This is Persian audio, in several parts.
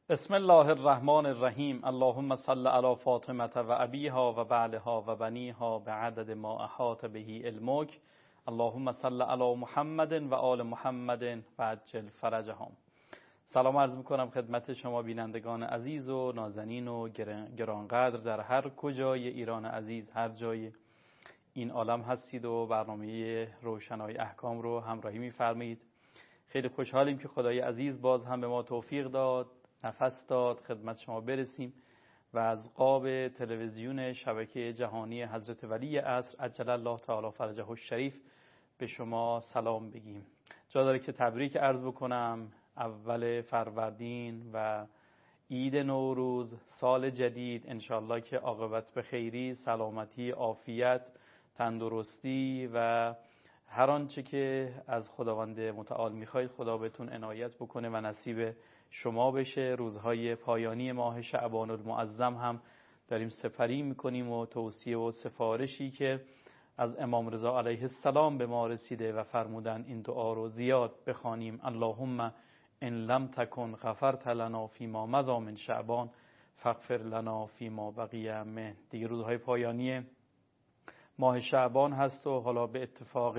بسم الله الرحمن الرحیم. اللهم صل علی فاطمه و ابیها و بعلها و بنیها بعدد ما احاط به علمک. اللهم صل علی محمد و آل محمد و عجل فرجهم. سلام عرض میکنم خدمت شما بینندگان عزیز و نازنین و گرانقدر در هر کجای ایران عزیز، هر جای این عالم هستید و برنامه روشنای احکام رو همراهی میفرمایید. خیلی خوشحالیم که خدای عزیز باز هم به ما توفیق داد، نفس داد خدمت شما برسیم و از قاب تلویزیون شبکه جهانی حضرت ولی عصر عجل الله تعالی فرجه الشریف به شما سلام بگیم. جا داره که تبریک عرض بکنم. اول فروردین و عید نوروز، سال جدید، انشالله که عاقبت به خیری، سلامتی، عافیت، تندرستی و هر آنچه که از خداوند متعال میخواید خدا بهتون عنایت بکنه و نصیب شما بشه. روزهای پایانی ماه شعبان المعظم هم داریم سپری میکنیم و توصیه و سفارشی که از امام رضا علیه السلام به ما رسیده و فرمودن این دعا رو زیاد بخوانیم. اللهم ان لم تکن غفرت لنا فیما مضی من شعبان فاغفر لنا فیما بقی منه. دیگه روزهای پایانی ماه شعبان هست و حالا به اتفاق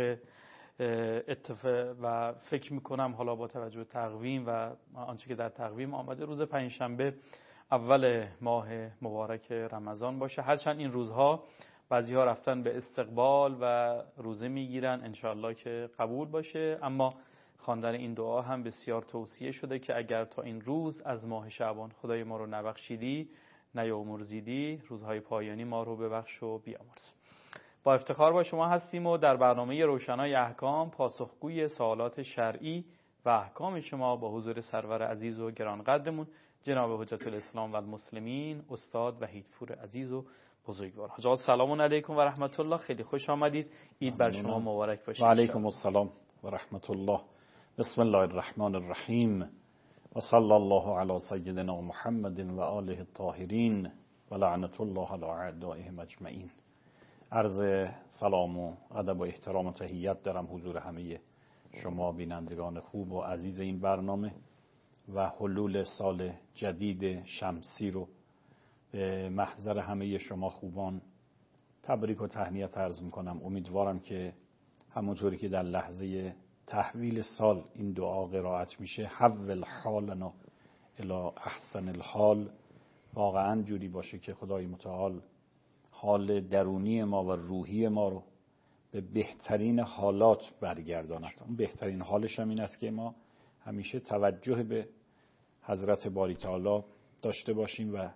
و فکر میکنم حالا با توجه به تقویم و آنچه که در تقویم آمده روز پنجشنبه اول ماه مبارک رمضان باشه. هرچند این روزها بعضی ها رفتن به استقبال و روزه میگیرن، انشاءالله که قبول باشه، اما خواندن این دعا هم بسیار توصیه شده که اگر تا این روز از ماه شعبان خدای ما رو نبخشیدی، نیامرزیدی، روزهای پایانی ما رو ببخش و بیامرز. با افتخار با شما هستیم و در برنامه روشنای احکام پاسخگوی سوالات شرعی و احکام شما با حضور سرور عزیز و گرانقدرمون جناب حجت الاسلام و المسلمین استاد وحیدپور عزیز و بزرگوار. حضرات سلام علیکم و رحمت الله. خیلی خوش آمدید. عید بر شما مبارک باشه. و علیکم السلام و رحمت الله. بسم الله الرحمن الرحیم و صلی الله علی سیدنا محمد و آله الطاهرین و لعنت الله علی اعدائهم اجمعین. عرض سلام و ادب و احترام و تحیت دارم حضور همه شما بینندگان خوب و عزیز این برنامه و حلول سال جدید شمسی رو به محضر همه شما خوبان تبریک و تهنیت عرض میکنم. امیدوارم که همونطوری که در لحظه تحویل سال این دعا قرائت میشه، حول حالنا الی احسن الحال، واقعا جوری باشه که خدای متعال حال درونی ما و روحی ما رو به بهترین حالات برگرداند. اون بهترین حالش هم این است که ما همیشه توجه به حضرت باری تعالی داشته باشیم و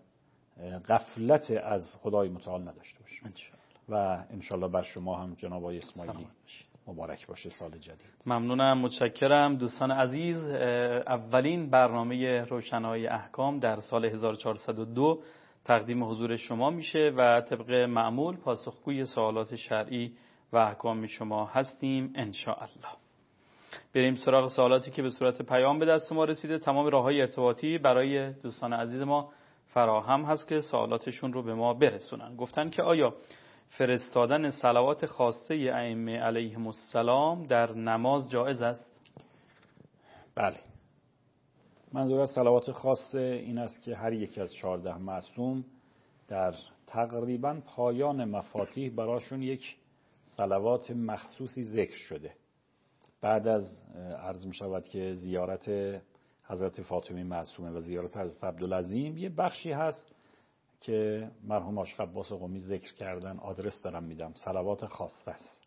غفلت از خدای متعال نداشته باشیم. و انشالله بر شما هم جناب آقای اسماعیلی مبارک باشه سال جدید. ممنونم، متشکرم. دوستان عزیز، اولین برنامه روشنای احکام در سال 1402 تقدیم حضور شما میشه و طبق معمول پاسخگوی سوالات شرعی و احکام شما هستیم ان شاء الله. بریم سراغ سوالاتی که به صورت پیام به دست ما رسیده. تمام راههای ارتباطی برای دوستان عزیز ما فراهم هست که سوالاتشون رو به ما برسونن. گفتن که آیا فرستادن صلوات خاصه ائمه علیهم السلام در نماز جایز است؟ بله. منظور از صلوات خاصه این است که هر یک از 14 معصوم در تقریبا پایان مفاتیح براشون یک صلوات مخصوصی ذکر شده. بعد از عرض می شود که زیارت حضرت فاطمه معصومه و زیارت حضرت عبدالعظیم یه بخشی هست که مرحوم عاشق عباس قمی ذکر کردن. آدرس دارم میدم، صلوات خاصه است.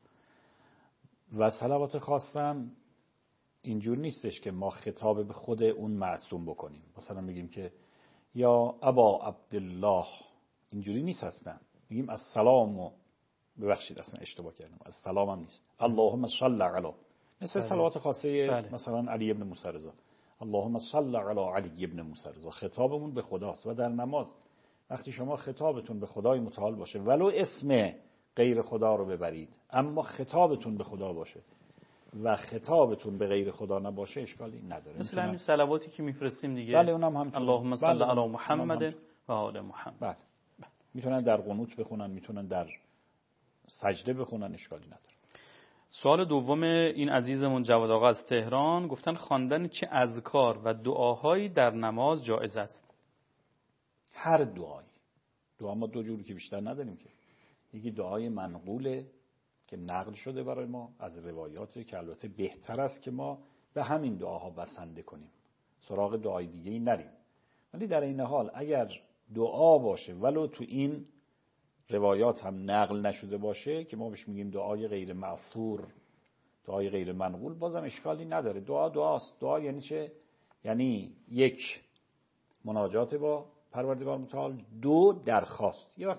و صلوات خاصه هم اینجور نیستش که ما خطاب به خود اون معصوم بکنیم، مثلا بگیم که یا ابا عبدالله، اینجوری نیست اصلا. میگیم السلام و ببخشید اصلا اشتباه کردم، السلام هم نیست، اللهم صل علی، مثل صلوات خاصه مثلا علی ابن موسی رضا، اللهم صل علی علی ابن موسی رضا. خطابمون به خداست و در نماز وقتی شما خطابتون به خدای متعال باشه، ولو اسم غیر خدا رو ببرید اما خطابتون به خدا باشه و خطابتون به غیر خدا نباشه اشکالی نداره. مثل همین صلواتی که میفرستیم دیگه. بله اونم همینطور. اللهم صل علی محمد و آل محمد. بله. میتونن در قنوت بخونن، میتونن در سجده بخونن، اشکالی نداره. سوال دوم این عزیزمون جواد آقا از تهران گفتن خواندن چه اذکار و دعاهایی در نماز جایز است؟ هر دعایی. دعا ما دو جوری که بیشتر نداریم که. یکی دعای منقوله که نقل شده برای ما از روایاتی که البته بهتر است که ما به همین دعاها بسنده کنیم، سراغ دعای دیگه ای نریم. ولی در این حال اگر دعا باشه ولو تو این روایات هم نقل نشده باشه که ما بهش میگیم دعای غیر معصور، دعای غیر منقول، بازم اشکالی نداره. دعا دعاست. دعا یعنی چه؟ یعنی یک، مناجات با پروردگار متعال، دو، درخواست. یه وقت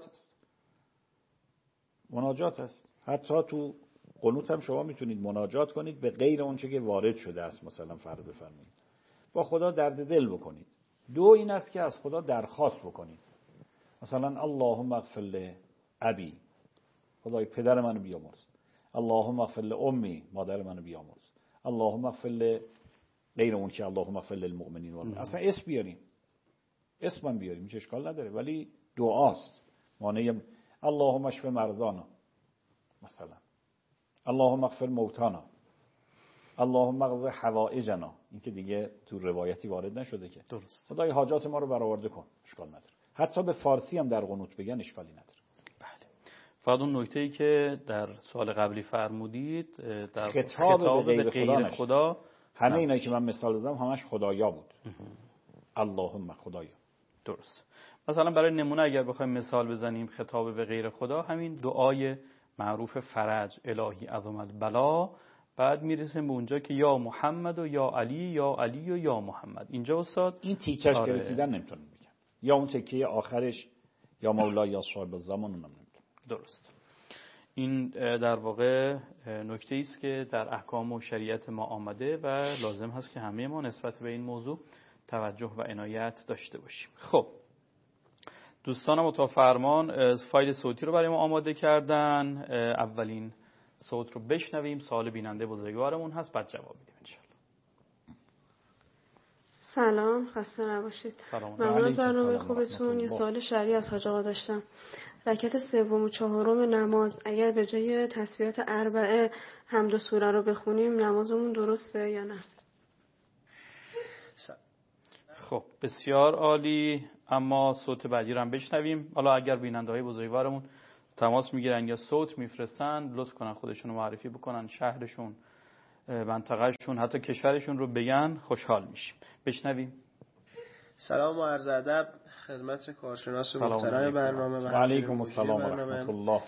مناجات است. حتی تو قنوت هم شما میتونید مناجات کنید به غیر اون چه که وارد شده است، مثلا فرض بفرمایید با خدا درد دل بکنید. دو این است که از خدا درخواست بکنید، مثلا اللهم اغفر لابی، خدای پدر منو بیامرز. اللهم اغفر لامي، مادر منو بیامرز. اللهم اغفر غیر اون که اللهم اغفر للمؤمنین والمؤمنات. اصلا اسم بیاریم، اسمم بیاریم، هیچ اشکال نداره، ولی دعاست. معنی اللهم اشف مرضانا مثلا، اللهم اغفر موتانا، اللهم اقض حوائجنا، این که دیگه تو روایتی وارد نشده که درست. خدای حاجات ما رو برآورده کن، اشکال نداره. حتی به فارسی هم در قنوت بگن اشکالی نداره. بله. فقط اون نکته‌ای که در سوال قبلی فرمودید در خطاب به غیر خدا همه اینایی که من مثال زدم همش خدایا بود. اللهم خدایا. درست. مثلا برای نمونه اگر بخوایم مثال بزنیم خطاب به غیر خدا، همین دعای معروف فرج الهی عظم البلا، بعد میرسیم به اونجا که یا محمد و یا علی، یا علی و یا محمد. اینجا استاد این تیکش که رسیدن نمیتونم بگم، یا اون تکیه آخرش یا مولا یا صاحب الزمان اونم نمیتونم. درست. این در واقع نکته است که در احکام و شریعت ما آمده و لازم هست که همه ما نسبت به این موضوع توجه و عنایت داشته باشیم. خب دوستان متفرمان فایل صوتی رو برای ما آماده کردن. اولین صوت رو بشنویم. سوال بیننده بزرگوارمون هست، بعد جواب میدیم انشالله. سلام، خسته نباشید. ممنون از برنامه خوبتون. یه سوال شرعی از حاج آقا داشتم. رکعت سوم و چهارم نماز اگر به جای تسبیحات اربعه حمد و سوره رو بخونیم نمازمون درسته یا نه؟ خب بسیار عالی. اما صوت بعدی رو هم بشنویم. حالا اگر بیننده‌های بزرگوارمون تماس میگیرن یا صوت میفرستن، لطف کنن خودشون رو معرفی بکنن، شهرشون، منطقهشون، حتی کشورشون رو بگن، خوشحال میشیم. بشنویم. سلام و عرض ادب خدمت کارشناس محترم برنامه و علیکم السلام و رحمت الله.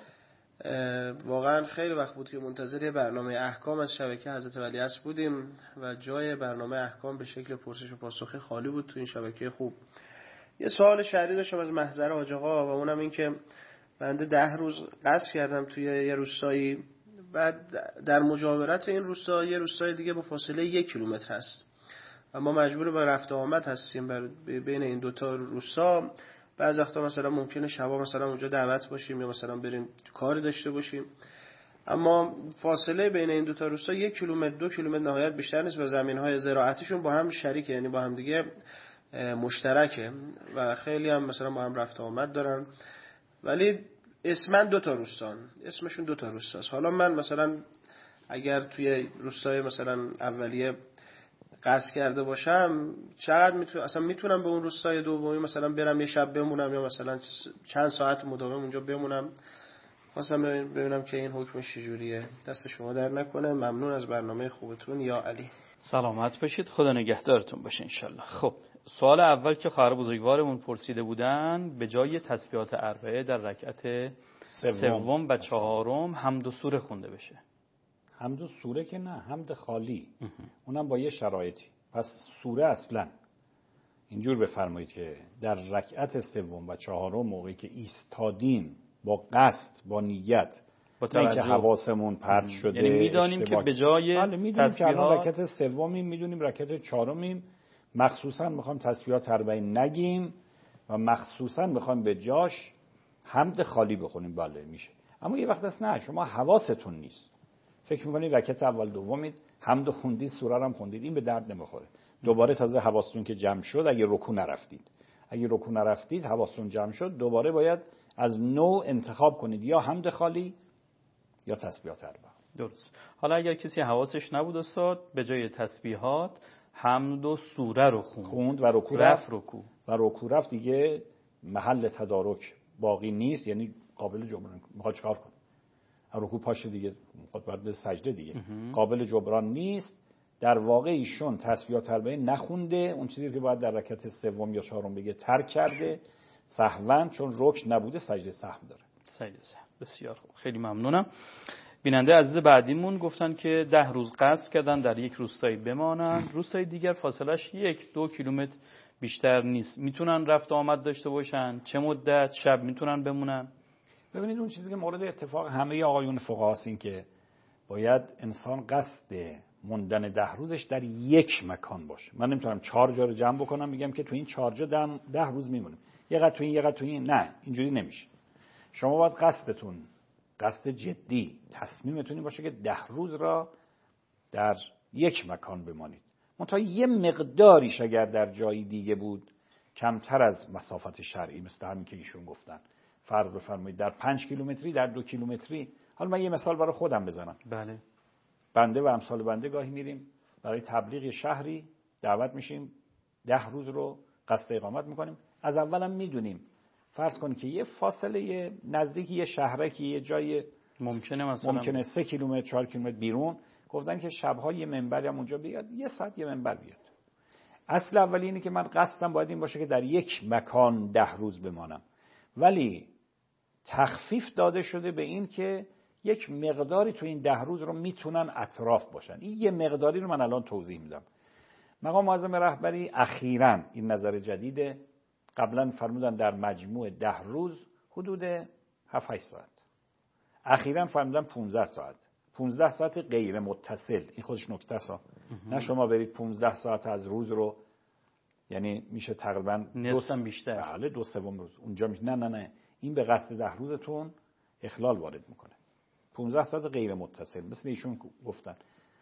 واقعا خیلی وقت بود که منتظر برنامه احکام از شبکه حضرت ولیعصر بودیم و جای برنامه احکام به شکل پرسش و پاسخ خالی بود تو این شبکه خوب. یه سوال شهری داشتم از محضر حاج آقا و اونم این که بنده 10 روز قصد کردم توی یه روستایی، بعد در مجاورت این روستا یه روستای دیگه با فاصله 1 کیلومتر هست و ما مجبور به رفت و آمد هستیم بین این دوتا روستا. بعضی وقتا مثلا ممکنه شبا مثلا اونجا دعوت باشیم یا مثلا بریم کاری داشته باشیم، اما فاصله بین این دوتا روستا 1 کیلومتر 2 کیلومتر نهایت بیشتر نیست و زمین‌های زراعتیشون با هم شریکه، یعنی با هم دیگه مشترکه و خیلی هم مثلا با هم رفت و آمد دارن، ولی اسمشون دو تا روستاست. حالا من مثلا اگر توی روستای مثلا اولیه قصد کرده باشم چقدر میتونم به اون روستای دومی مثلا برم یه شب بمونم یا مثلا چند ساعت مداوم اونجا بمونم؟ خواستم ببینم که این حکمش چجوریه. دست شما در نکنه. ممنون از برنامه خوبتون. یا علی. سلامت باشید، خدا نگهدارتون باشه انشالله. خب سوال اول که خواهر بزرگوارمون پرسیده بودن، به جای تسبیحات اربعه در رکعت سوم و چهارم حمد و سوره خونده بشه. حمد و سوره که نه، حمد خالی. اونم با یه شرایطی. پس سوره اصلا اینجور بفرمایید که در رکعت سوم و چهارم موقعی که ایستادیم با قصد، با نیت، با اینکه حواسمون پرت شده، یعنی میدانیم که به جای تسبیحات رکعت سومیم، میدونیم رکعت چهارمیم، مخصوصا میخوام تسبیحات اربعه نگیم و مخصوصا میخوام به جاش حمد خالی بخونیم. بله میشه. اما یه وقت است نه، شما حواستون نیست، فکر میکنید رکعت اول دومید حمد خوندید، سوره رو هم خوندید، این به درد نمیخوره. دوباره تازه حواستون که جمع شد، اگه رکوع نرفتید حواستون جمع شد، دوباره باید از نو انتخاب کنید، یا حمد خالی یا تسبیحات اربعه. درست. حالا اگر کسی حواسش نبود استاد، به جای تسبیحات حمد و سوره رو خوند و رکوع رفت و رکوع رفت، دیگه محل تدارک باقی نیست، یعنی قابل جبران. میخواد چیکار کنه؟ رکوع پاشه دیگه، میخواد برد سجده دیگه، قابل جبران نیست. در واقع ایشون تسبیحات اربعه نخونده، اون چیزی که باید در رکعت سوم یا چهارم بگه ترک کرده سهوا، چون رکن نبوده سجده سهو داره. سجده سهو. بسیار خوب، خیلی ممنونم. بیننده عزیز بعدیمون گفتن که 10 روز قصد کردن در یک روستایی بمانن، روستای دیگر فاصلش 1-2 کیلومتر بیشتر نیست، میتونن رفت و آمد داشته باشن؟ چه مدت شب میتونن بمونن؟ ببینید اون چیزی که مورد اتفاق همه آقایون فقهاست این که باید انسان قصد موندن 10 روزش در یک مکان باشه. من نمیتونم 4 جا رو جمع بکنم میگم که تو این 4 جا 10 روز میمونیم، یه قد تو این یه قد تو این، نه اینجوری نمیشه. شما باید قصدتون قصد جدی، تصمیمتون باشه که 10 روز را در یک مکان بمانید. منتها یه مقداریش اگر در جایی دیگه بود کمتر از مسافت شرعی، مثل همین که ایشون گفتن، فرض بفرمایید در 5 کیلومتری، در 2 کیلومتری. حالا من یه مثال برای خودم بزنم. بله. بنده و امثال بنده گاهی میریم برای تبلیغ شهری، دعوت میشیم، 10 روز رو قصد اقامت میکنیم. از اولم میدونیم فرض کنید که یه فاصله نزدیک یه شهرکی، یه جای ممکنه 3 کیلومتر 4 کیلومتر بیرون، گفتن که شب‌ها یه منبری هم اونجا بیاد، یه ساعت یه منبر بیاد. اصل اولی اینه که من قصدم باید این باشه که در یک مکان 10 روز بمانم، ولی تخفیف داده شده به این که یک مقداری تو این 10 روز رو میتونن اطراف باشن. این یه مقداری رو من الان توضیح میدم. مقام معظم رهبری اخیراً این نظر جدیده، قبلا فرمودن در مجموع 10 روز حدود 7-8 ساعت، اخیراً فرمودن 15 ساعت. 15 ساعت غیر متصل، این خودش نکته است. نه شما برید 15 ساعت از روز رو، یعنی میشه تقریبا نصف بیشتر، بله 2/3 روز اونجا میشه. نه این به قصد 10 روزتون اخلال وارد میکنه. 15 ساعت غیر متصل مثل ایشون گفتن.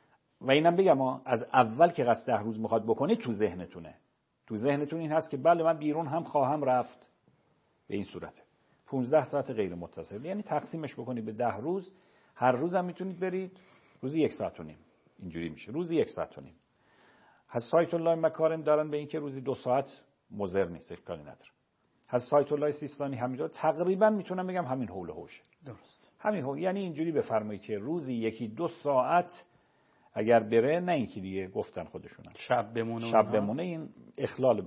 و اینم بگم از اول که قصد 10 روز میخواد بکنید تو ذهنتونه، تو ذهنتون این هست که بله من بیرون هم خواهم رفت، به این صورته. 15 ساعت غیر متصل، یعنی تقسیمش بکنید به 10 روز، هر روز هم میتونید برید، روزی 1 ساعت و نیم، اینجوری میشه روزی 1 ساعت و نیم. حضرت آیت الله مکارم دارن به این که روزی 2 ساعت مضر نیست، اشکالی نداره. حضرت آیت الله سیستانی همینطور، تقریبا میتونم بگم همین حول و حوشه. درست. همین حول، یعنی اینجوری بفرمایید که روزی 1-2 ساعت اگر بره، نه اینکه دیگه گفتن خودشونن شب بمونه این اخلال.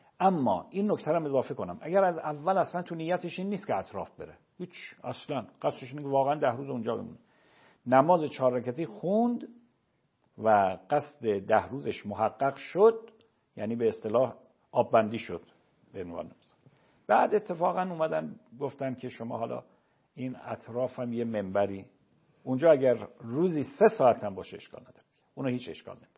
اما این نکته رو اضافه کنم، اگر از اول اصلا تو نیتش این نیست که اطراف بره، هیچ اصلا قصدش اینه که واقعا 10 روز اونجا بمونه، نماز 4 رکعتی خوند و قصد 10 روزش محقق شد، یعنی به اصطلاح آب بندی شد به عنوان. بعد اتفاقا اومدن گفتن که شما حالا این اطراف هم یه منبری اونجا، اگر روزی 3 ساعت هم باشه اشکال نداره، اونو هیچ اشکال نمیکنه.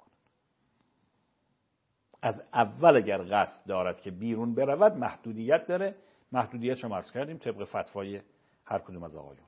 از اول اگر قصد دارد که بیرون برود محدودیت داره، محدودیت رو عرض کردیم طبق فتوای هر کدوم از آقایون.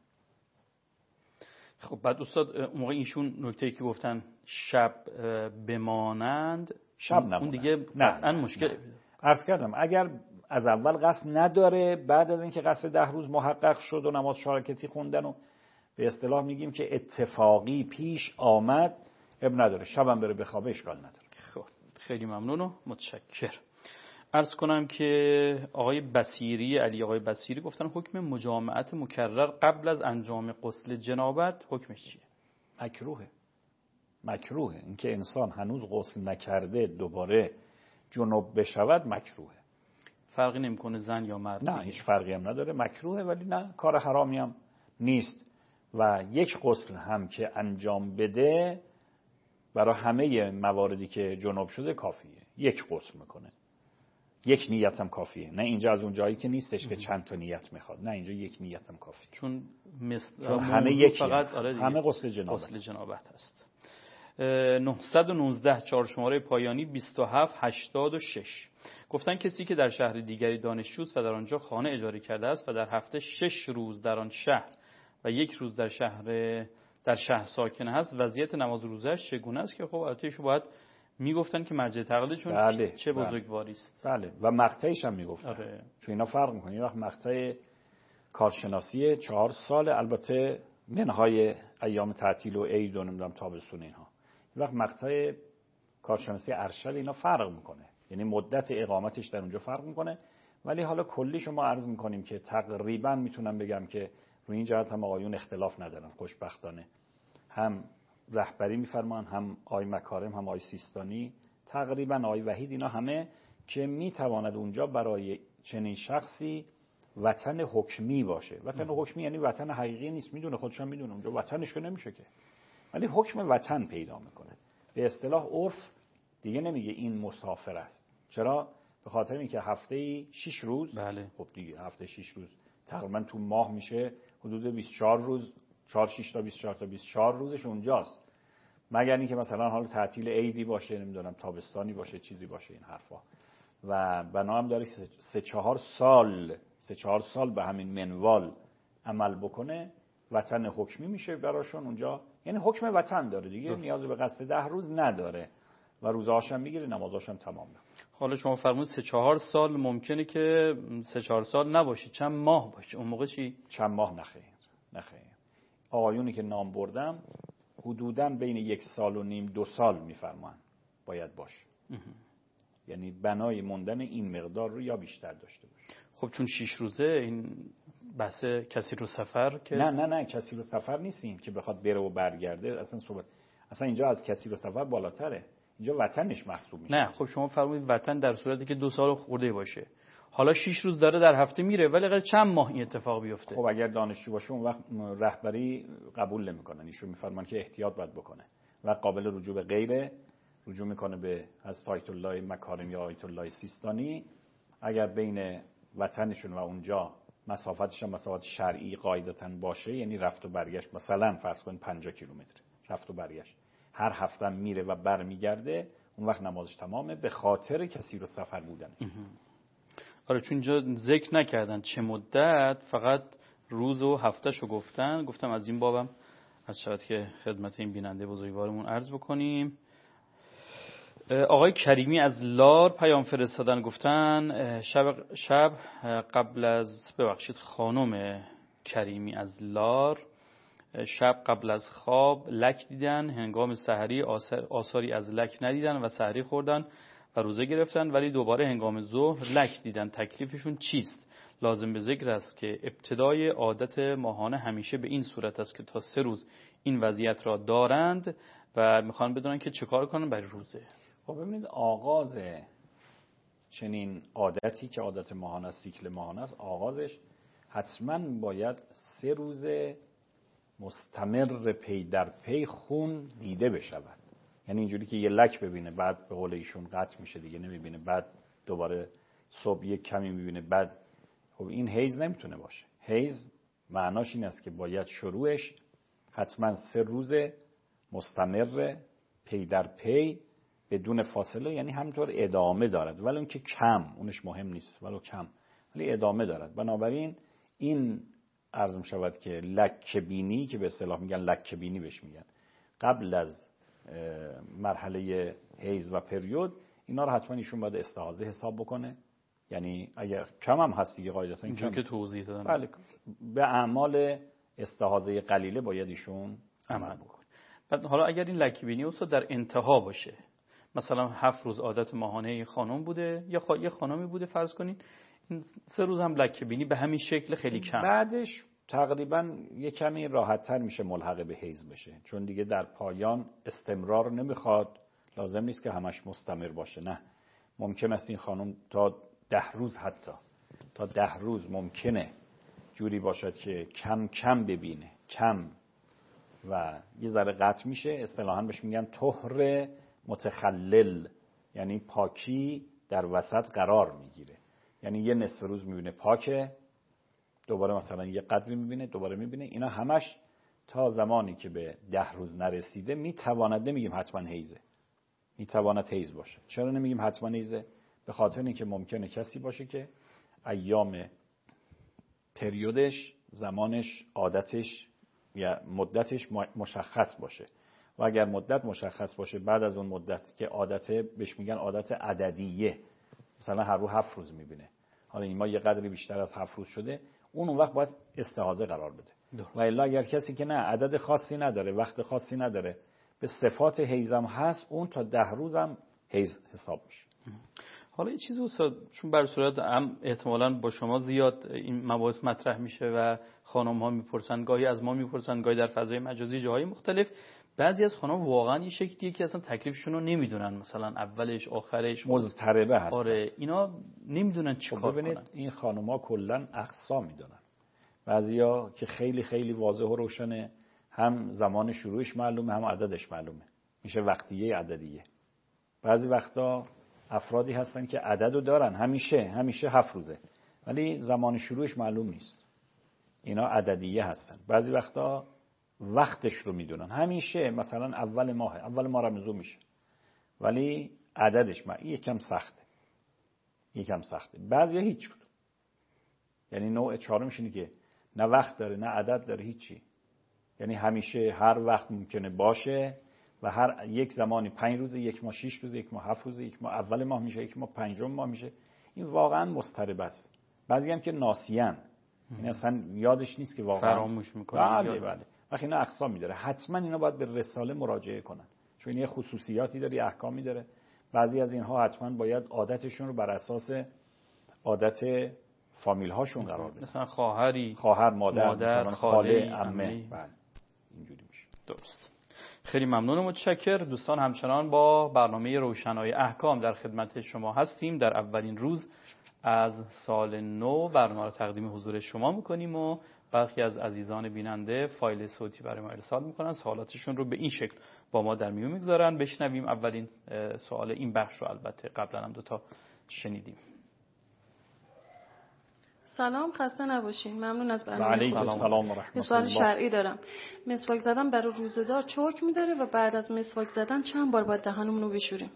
خب بعد استاد موقع ایشون نکته‌ای که گفتن شب بمانند، شب نمونن، اون دیگه قطعا مشکل. عرض کردم اگر از اول قصد نداره، بعد از اینکه قصد 10 روز محقق شد و نماز 4 رکعتی خوندن و به اصطلاح میگیم که اتفاقی پیش آمد، اب نداره، شبم بره بخوابه اشکال نداره. خب خیلی ممنون و متشکر. عرض کنم که آقای بصیری، علی آقای بصیری گفتن حکم مجامعت مکرر قبل از انجام غسل جنابت حکمش چیه؟ مکروهه. اینکه انسان هنوز غسل نکرده دوباره جنوب بشود مکروهه. فرقی نمیکنه زن یا مرد؟ نه هیچ فرقی هم نداره، مکروهه، ولی نه کار حرامی هم نیست. و یک غسل هم که انجام بده برای همه مواردی که جنوب شده کافیه، یک غسل میکنه، یک نیت هم کافیه. نه اینجا از اون جایی که نیستش که چند تا نیت میخواد، نه اینجا یک نیت هم کافیه، چون همه یک فقط همه غسل جنابت هست. 919 4 شماره پایانی 2786 گفتن کسی که در شهر دیگری دانشجوست و در آنجا خانه اجاره کرده است و در هفته 6 روز در آن شهر و 1 روز در شهر ساکن هست، وضعیت نماز روزه‌اش چگونه است؟ که خب البته ایشون باید میگفتن که مرجع تقلید چون چه بزرگواری است. بله و مقطعش هم میگفتن. آره. تو اینا فرق می‌کنه. یه وقت مقطع کارشناسی 4 سال، البته منهای ایام تعطیل و عید و نمیدونم تابستون اینها. این وقت مقطع کارشناسی ارشد اینا فرق میکنه، یعنی مدت اقامتش در اونجا فرق میکنه. ولی حالا کلی شما عرض میکنیم که تقریبا میتونم بگم که روی این جهت هم آقایون اختلاف ندارن خوشبختانه. هم رهبری میفرمان، هم آقای مکارم، هم آقای سیستانی، تقریبا آقای وحید، اینا همه که میتواند اونجا برای چنین شخصی وطن حکمی باشه. وطن حکمی یعنی وطن حقیقی نیست، میدونه، خودش هم میدونه اونجا وطنش که نمیشه که، ولی حکم وطن پیدا میکنه. به اصطلاح عرف دیگه نمیگه این مسافر است. چرا؟ به خاطر اینکه هفته‌ای 6 روز، بله، خب دیگه هفته 6 روز تقریبا تو ماه میشه حدود 24 روز، 4 6 تا 24 تا 24 روزش اونجاست. مگر اینکه مثلا حالا تعطیل عیدی باشه، نمیدونم تابستانی باشه، چیزی باشه، این حرفا. و بنا هم داره 3-4 سال به همین منوال عمل بکنه، وطن حکمی میشه براشون اونجا. یعنی حکم وطن داره دیگه، نیاز به قصد 10 روز نداره و روزهاش هم میگیره، نمازاش هم تمامه. حالا شما فرمودید 3-4 سال، ممکنه که 3-4 سال نباشه، چند ماه باشه. اون موقع چی؟ چند ماه نخیر. آقایونی که نام بردم حدوداً بین 1.5 سال 2 سال میفرمان باید باشه. یعنی بنای موندن این مقدار رو یا بیشتر داشته باشه. خب چون 6 روزه این بحث کسی رو سفر که نه کسی رو سفر نیستیم که بخواد بره و برگرده. اصلا اینجا از کسی رو سفر بالاتره، اینجا وطنش محسوب میشه. نه خب شما فرمودید وطن در صورتی که 2 سال خورده باشه، حالا 6 روز داره در هفته میره، ولی اگر چند ماه این اتفاق بیفته. خب اگر دانشجو باشه اون وقت رهبری قبول نمیکنن، ایشون میفرمان که احتیاط باید بکنه و قابل رجوع به غیره، رجوع میکنه به حضرت آیت الله مکارم یا آیت الله سیستانی. اگر بین وطنشون و اونجا مسافتش هم مسافت شرعی قاعدتاً باشه، یعنی رفت و برگشت مثلا فرض کنید 50 کیلومتر رفت و برگشت، هر هفته میره و برمیگرده، اون وقت نمازش تمامه به خاطر کسی رو سفر بودن. آره چون اینجا ذکر نکردن چه مدت، فقط روز و هفتهشو گفتم از این بابم از شاید که خدمت این بیننده بزرگوارمون عرض بکنیم. آقای کریمی از لار پیام فرستادن، گفتن شب قبل از خانم کریمی از لار شب قبل از خواب لک دیدن، هنگام سحری آثاری از لک ندیدن و سحری خوردن و روزه گرفتن، ولی دوباره هنگام ظهر لک دیدن. تکلیفشون چیست؟ لازم به ذکر است که ابتدای عادت ماهانه همیشه به این صورت است که تا 3 روز این وضعیت را دارند و میخوان بدونن که چه کار کنن برای روزه. خب ببینید آغاز چنین عادتی که عادت ماهانه است، سیکل ماهانه است، آغازش حتما باید 3 روز مستمر پی در پی خون دیده بشود. یعنی اینجوری که یه لک ببینه بعد به قول ایشون قطع میشه دیگه نمیبینه، بعد دوباره صبح یک کمی میبینه، بعد خب این حیض نمیتونه باشه. حیض معناش این است که باید شروعش حتما 3 روز مستمر پی در پی بدون فاصله، یعنی همینطور ادامه دارد، ولی اون که کم، اونش مهم نیست ولو کم، ولی ادامه دارد. بنابراین این عرض می شود که لکه بینی که به اصطلاح میگن لکه بینی بهش میگن، قبل از مرحله حیض و پریود، اینا رو حتما ایشون باید استحاضه حساب بکنه. یعنی اگر کم هم هست دیگه قاعدتا اینجوری که توضیح دادن، بله، به اعمال استحاضه قلیله باید ایشون عمل بکنه. بعد حالا اگر این لکه بینی اصلا در انتها باشه، مثلا 7 روز عادت ماهانه خانم بوده یا یه خانمی بوده فرض کنین، این 3 روز هم لکه بینی به همین شکل خیلی کم، بعدش تقریبا یه کمی راحت‌تر میشه ملحق به حیض بشه، چون دیگه در پایان استمرار نمیخواد، لازم نیست که همش مستمر باشه. نه، ممکن است این خانم تا 10 روز، حتی تا 10 روز ممکنه جوری باشد که کم کم ببینه، کم و یه ذره قطع میشه. اصطلاحاً بهش میگن طهر متخلل، یعنی پاکی در وسط قرار میگیره. یعنی یه نصف روز میبینه پاکه، دوباره مثلا یه قدری میبینه، دوباره میبینه. اینا همش تا زمانی که به 10 روز نرسیده میتواند، نمیگیم حتما حیضه، میتواند حیض باشه. چرا نمیگیم حتما حیضه؟ به خاطر اینکه ممکنه کسی باشه که ایام پریودش، زمانش، عادتش یا مدتش مشخص باشه و اگر مدت مشخص باشه، بعد از اون مدت که عادت بهش میگن عادت عددیه، مثلا هر رو 7 روز میبینه، حالا این ما یه قدری بیشتر از 7 روز شده، اون وقت باید استحاضه قرار بده. و الا اگر کسی که نه عدد خاصی نداره، وقت خاصی نداره، به صفات حیضم هست، اون تا 10 روزم حیض حساب میشه. حالا یه چیزی استاد، چون بر صورت هم احتمالاً با شما زیاد این مباحث مطرح میشه و خانم ها میپرسن، گاهی از ما میپرسن، گاهی در فضای مجازی جاهای مختلف، بعضی از خانم واقعا این شکلیه که اصلا تکلیفشون رو نمیدونن، مثلا اولش آخرش مضطربه هستن. آره اینا نمیدونن چیکار کنن. ببینید این خانم‌ها کلا اقسام میدونن. بعضیا که خیلی خیلی واضح و روشنه، هم زمان شروعش معلومه هم عددش معلومه، میشه وقتیه عددیه. بعضی وقتا افرادی هستن که عددو دارن، همیشه 7 روزه، ولی زمان شروعش معلوم نیست، اینا عددیه هستن. بعضی وقتا وقتش رو میدونن، همیشه مثلا اول ماه رمضان میشه، ولی عددش یکم سخته. بعضیا هیچ کدوم، یعنی نوع چهارمش اینه که نه وقت داره نه عدد داره، هیچی، یعنی همیشه هر وقت ممکنه باشه و هر یک زمانی 5 روز، یک ماه 6 روز، یک ماه 7 روز، یک ماه اول ماه میشه، یک ماه پنجم ماه میشه. این واقعا مضطرب است. بعضی هم که ناسیان، این اصلا یادش نیست که واقعا فراموش میکنه. بله. وقتی اینا اقسام میداره، حتما اینا باید به رساله مراجعه کنن، چون این خصوصیاتی داره، احکامی داره. بعضی از اینها حتما باید عادتشون رو بر اساس عادت فامیل هاشون قرار بدن، مثلا خواهر، مادر مثلا خاله، عمه. بله اینجوری میشه. درست. خیلی ممنون و متشکر. دوستان همچنان با برنامه روشنای احکام در خدمت شما هستیم. در اولین روز از سال نو برنامه رو تقدیم حضور شما میکنیم و برخی از عزیزان بیننده فایل صوتی برای ما ارسال میکنن، سوالاتشون رو به این شکل با ما در میون میگذارن. بشنویم اولین سوال این بخش رو، البته قبلا هم 2 شنیدیم. سلام، خسته نباشین. ممنون از برنامه. علیکم السلام و رحمت الله. سوال شرعی دارم. مسواک زدن برای روزه‌دار چه حکمی داره و بعد از مسواک زدن چند بار باید دهانمون رو بشوریم؟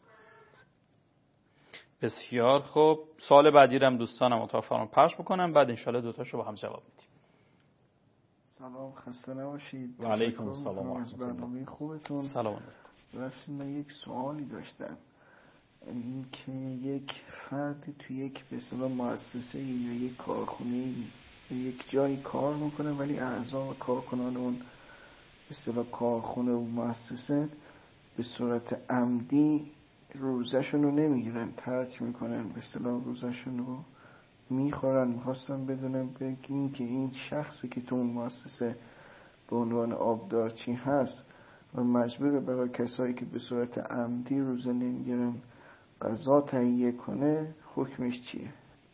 بسیار خوب. سوال بعدی رو هم دوستانم اتاق فرمان پخش بکنم، بعد انشالله 2 تاشو با هم جواب میدیم. سلام، خسته نباشید. و علیکم السلام و رحمت الله. برنامه خوبتون. سلام. راستین من یک سوالی داشتم، این که یک فردی توی یک به اصطلاح مؤسسه یا یک کارخونه یا یک جایی کار میکنه، ولی اعضا و کارکنان اون به اصطلاح کارخونه و مؤسسه به صورت عمدی روزشون رو نمیگیرن، ترک میکنن، به اصطلاح روزشون رو میخورن. میخواستم بدونم بگین که این شخصی که تو اون مؤسسه به عنوان آبدارچی هست و مجبور برای کسایی که به صورت عمدی روزه نمیگیرن قضا تهیه کنه، حکمش چیه؟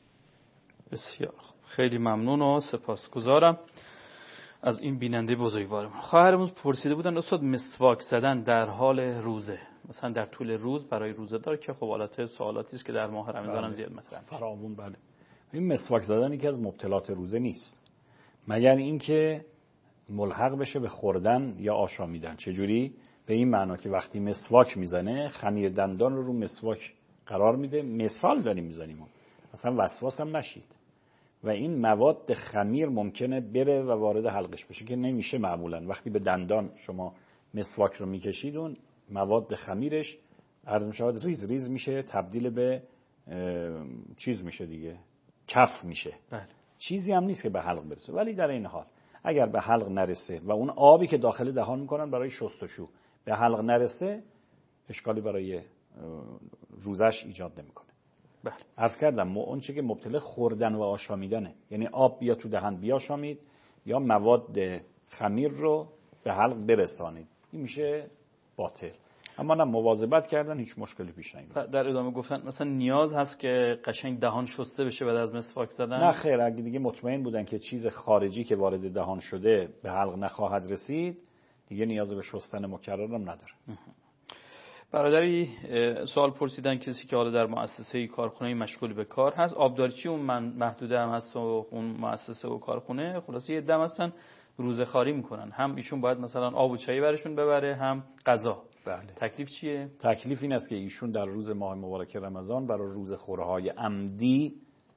بسیار خیلی ممنون و سپاسگزارم از این بیننده بزرگوارمون. خواهرمون پرسیده بودن استاد مسواک زدن در حال روزه، مثلا در طول روز برای روزه دار، که خب البته سوالاتی است که در ماه رمضان هم زیاد مطرح میشه. فراوون. بله. این مسواک زدن یکی از مبطلات روزه نیست، مگر اینکه ملحق بشه به خوردن یا آشامیدن. چجوری؟ به این معنا که وقتی مسواک میزنه خمیر دندان رو مسواک قرار میده. مثال داریم میزنیم، اصلا وسواس هم نشید. و این مواد خمیر ممکنه بره و وارد حلقش بشه که نمیشه. معمولا وقتی به دندان شما مسواک رو میکشید، اون مواد خمیرش عرض میشود ریز ریز میشه، تبدیل به چیز میشه دیگه، کف میشه. بله. چیزی هم نیست که به حلق برسه. ولی در این حال اگر به حلق نرسه و اون آبی که داخل دهان میکنن برای شستشو به حلق نرسه، اشکالی برای روزش ایجاد نمیکنه. بله. عرض کردم اون چیزی که مبتلا خوردن و آشامیدنه، یعنی آب بیا تو دهن بیاشامید یا مواد خمیر رو به حلق برسانید، این میشه باطل. اما نه، مواظبت کردن هیچ مشکلی پیش نمیاد. در ادامه گفتن مثلا نیاز هست که قشنگ دهان شسته بشه بعد از مسواک زدن؟ نه خیر، اگه دیگه مطمئن بودن که چیز خارجی که وارد دهان شده به حلق نخواهد رسید، دیگه نیاز به شستن مکرر هم نداره. برادری سوال پرسیدن، کسی که حالا در مؤسسه کارخونه مشغول به کار هست، آبدارچی اون محدوده هم هست و اون مؤسسه و کارخونه، خلاصه یه دم هستن روزه خواری میکنن، هم ایشون باید مثلا آب و چایی برشون ببره هم غذا. بله. تکلیف چیه؟ تکلیف این است که ایشون در روز ماه مبارک رمضان برای روزه خورهای عمدی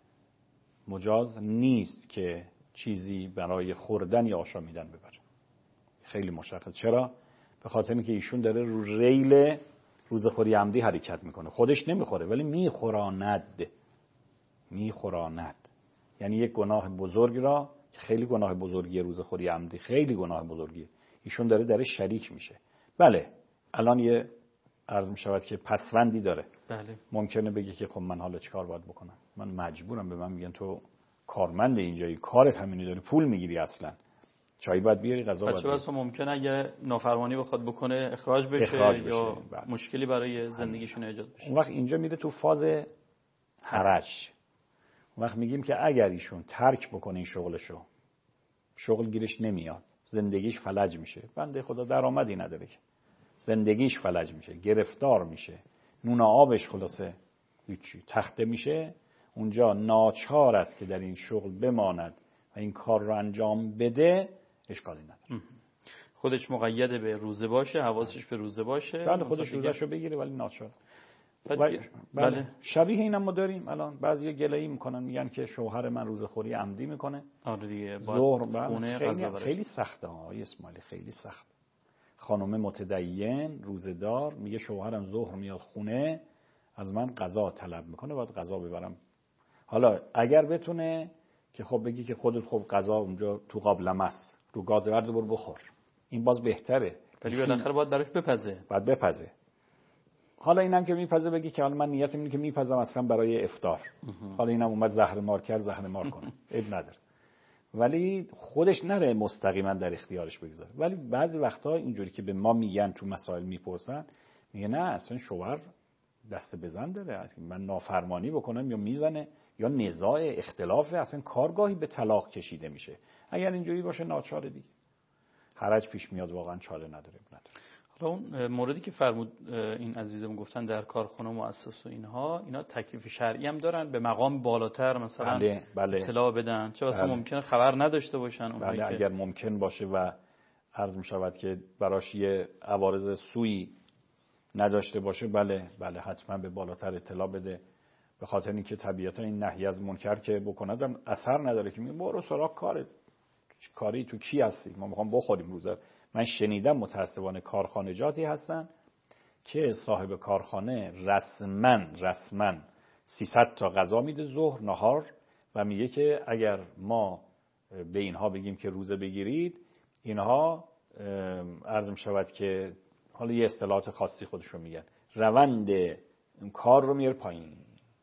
مجاز نیست که چیزی برای خوردن یا آشامیدن ببره. خیلی مشخص. چرا؟ به خاطر اینکه ایشون داره رو ریل روزخوری عمدی حرکت میکنه. خودش نمیخوره ولی میخوراند. یعنی یک گناه بزرگ را که خیلی گناه بزرگی روزخوری عمدی، خیلی گناه بزرگی، ایشون داره درش شریک میشه. بله الان یه عرض میشود که پسوندی داره. بله. ممکنه بگه که خب من حالا چیکار باید بکنم؟ من مجبورم، به من میگن تو کارمند اینجایی، کارت همینی داری، پول میگیری، اصلا چای باید بیاری، غذا باید بیاری. بچه ممکنه اگه نافرمانی بخواد بکنه اخراج بشه یا مشکلی برای زندگیشون ایجاد بشه. اون وقت اینجا میره تو فاز حرج. اون وقت میگیم که اگر ایشون ترک بکنه این شغلشو، شغل گیرش نمیاد، زندگیش فلج میشه، بنده خدا درآمدی نداره که، زندگیش فلج میشه، گرفتار میشه، نون آبش خلاصه هیچی تخته میشه، اونجا ناچار است که در این شغل بماند و این کار رو انجام بده، اشکالی نداره. خودش مقید به روزه باشه، حواسش به روزه باشه. بله خودش روزه‌شو بگیره ولی ناچار. بله. شبیه اینم ما داریم الان. بعضیا گله‌ای میکنن، میگن که شوهر من روزخوری عمدی میکنه. آره دیگه. ظهر خونه خیلی, خیلی سخته ها اسماعیل، خیلی سخت. خانم متدین روزدار میگه شوهرم ظهر میاد خونه از من غذا طلب میکنه، باید غذا ببرم. حالا اگر بتونه که خب بگی که خودت خب غذا اونجا تو قابلمه است، رو گاز ورد برو بخور، این باز بهتره. ولی بالاخره باید براش بپزه. باید بپزه. حالا اینم که میپزه بگی که حالا من نیتم اینه که میپزم اصلا برای افطار. حالا اینم اومد زهر مار کرد، زهر مار کنه، عیب نداره. ولی خودش نره مستقیما در اختیارش بگذاره. ولی بعضی وقتا اینجوری که به ما میگن تو مسائل میپرسن، میگه نه اصلا شوهر دست بزن داره، من نافرمانی بکنم یا میزنه یا نزاع اختلاف، اصلا کارگاهی به طلاق کشیده میشه. اگر اینجوری باشه ناچاره دیگه، حرج پیش میاد، واقعا چاره نداره. حالا اون موردی که فرمود این عزیزم گفتن در کارخانه مؤسسه و اینا تکلیف شرعی هم دارن، به مقام بالاتر مثلا بله. اطلاع بدن، چه واسه ممکنه خبر نداشته باشن اونهایی که اگر ممکن باشه و عرض می شود که براش یه عوارض سوئی نداشته باشه، بله حتما به بالاتر اطلاع بده، به خاطر اینکه طبیعتا این نهی از منکر که بکنه اثر نداره که میگه برو سراغ کارت، کاری تو کی هستی، ما میخوام بخوریم روزه. من شنیدم متاسفانه کارخانجاتی هستن که صاحب کارخانه رسما 300 تا غذا میده ظهر نهار و میگه که اگر ما به اینها بگیم که روزه بگیرید، اینها عرض می شود که حالا یه اصطلاحات خاصی خودشون میگن، روند کار رو میاره پایین.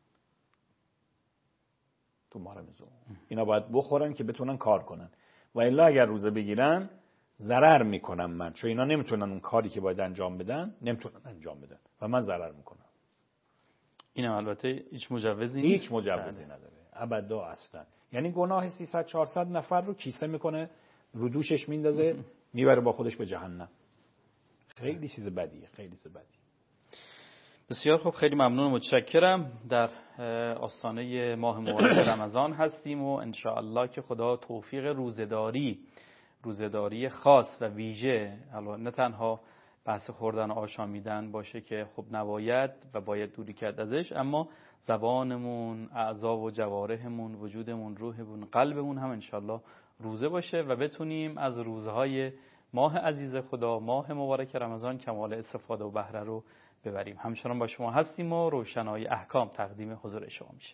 تو مارمزون اینا باید بخورن که بتونن کار کنن، و الا اگر روزه بگیرن ضرر میکنم من، چون اینا نمیتونن اون کاری که باید انجام بدن نمیتونن انجام بدن و من ضرر میکنم. اینم البته هیچ مجوزی نیست، هیچ مجوزی نداره ابدا اصلا. یعنی گناه 300-400 نفر رو کیسه میکنه، رو دوشش میندازه، میبره با خودش به جهنم. خیلی چیز بدیه، خیلی چیز بدیه. بسیار خوب، خیلی ممنون و متشکرم. در آستانه ماه مبارک رمضان هستیم و ان شاء الله که خدا توفیق روزه‌داری خاص و ویژه، نه تنها بحث خوردن و آشامیدن باشه که خب نباید و باید دوری کرد ازش، اما زبانمون، اعضا و جوارحمون، وجودمون، روحمون، قلبمون هم ان شاء الله روزه باشه و بتونیم از روزهای ماه عزیز خدا، ماه مبارک رمضان، کمال استفاده و بهره رو ببریم. همچنان با شما هستیم و روشنایی احکام تقدیم حضور شما میشه.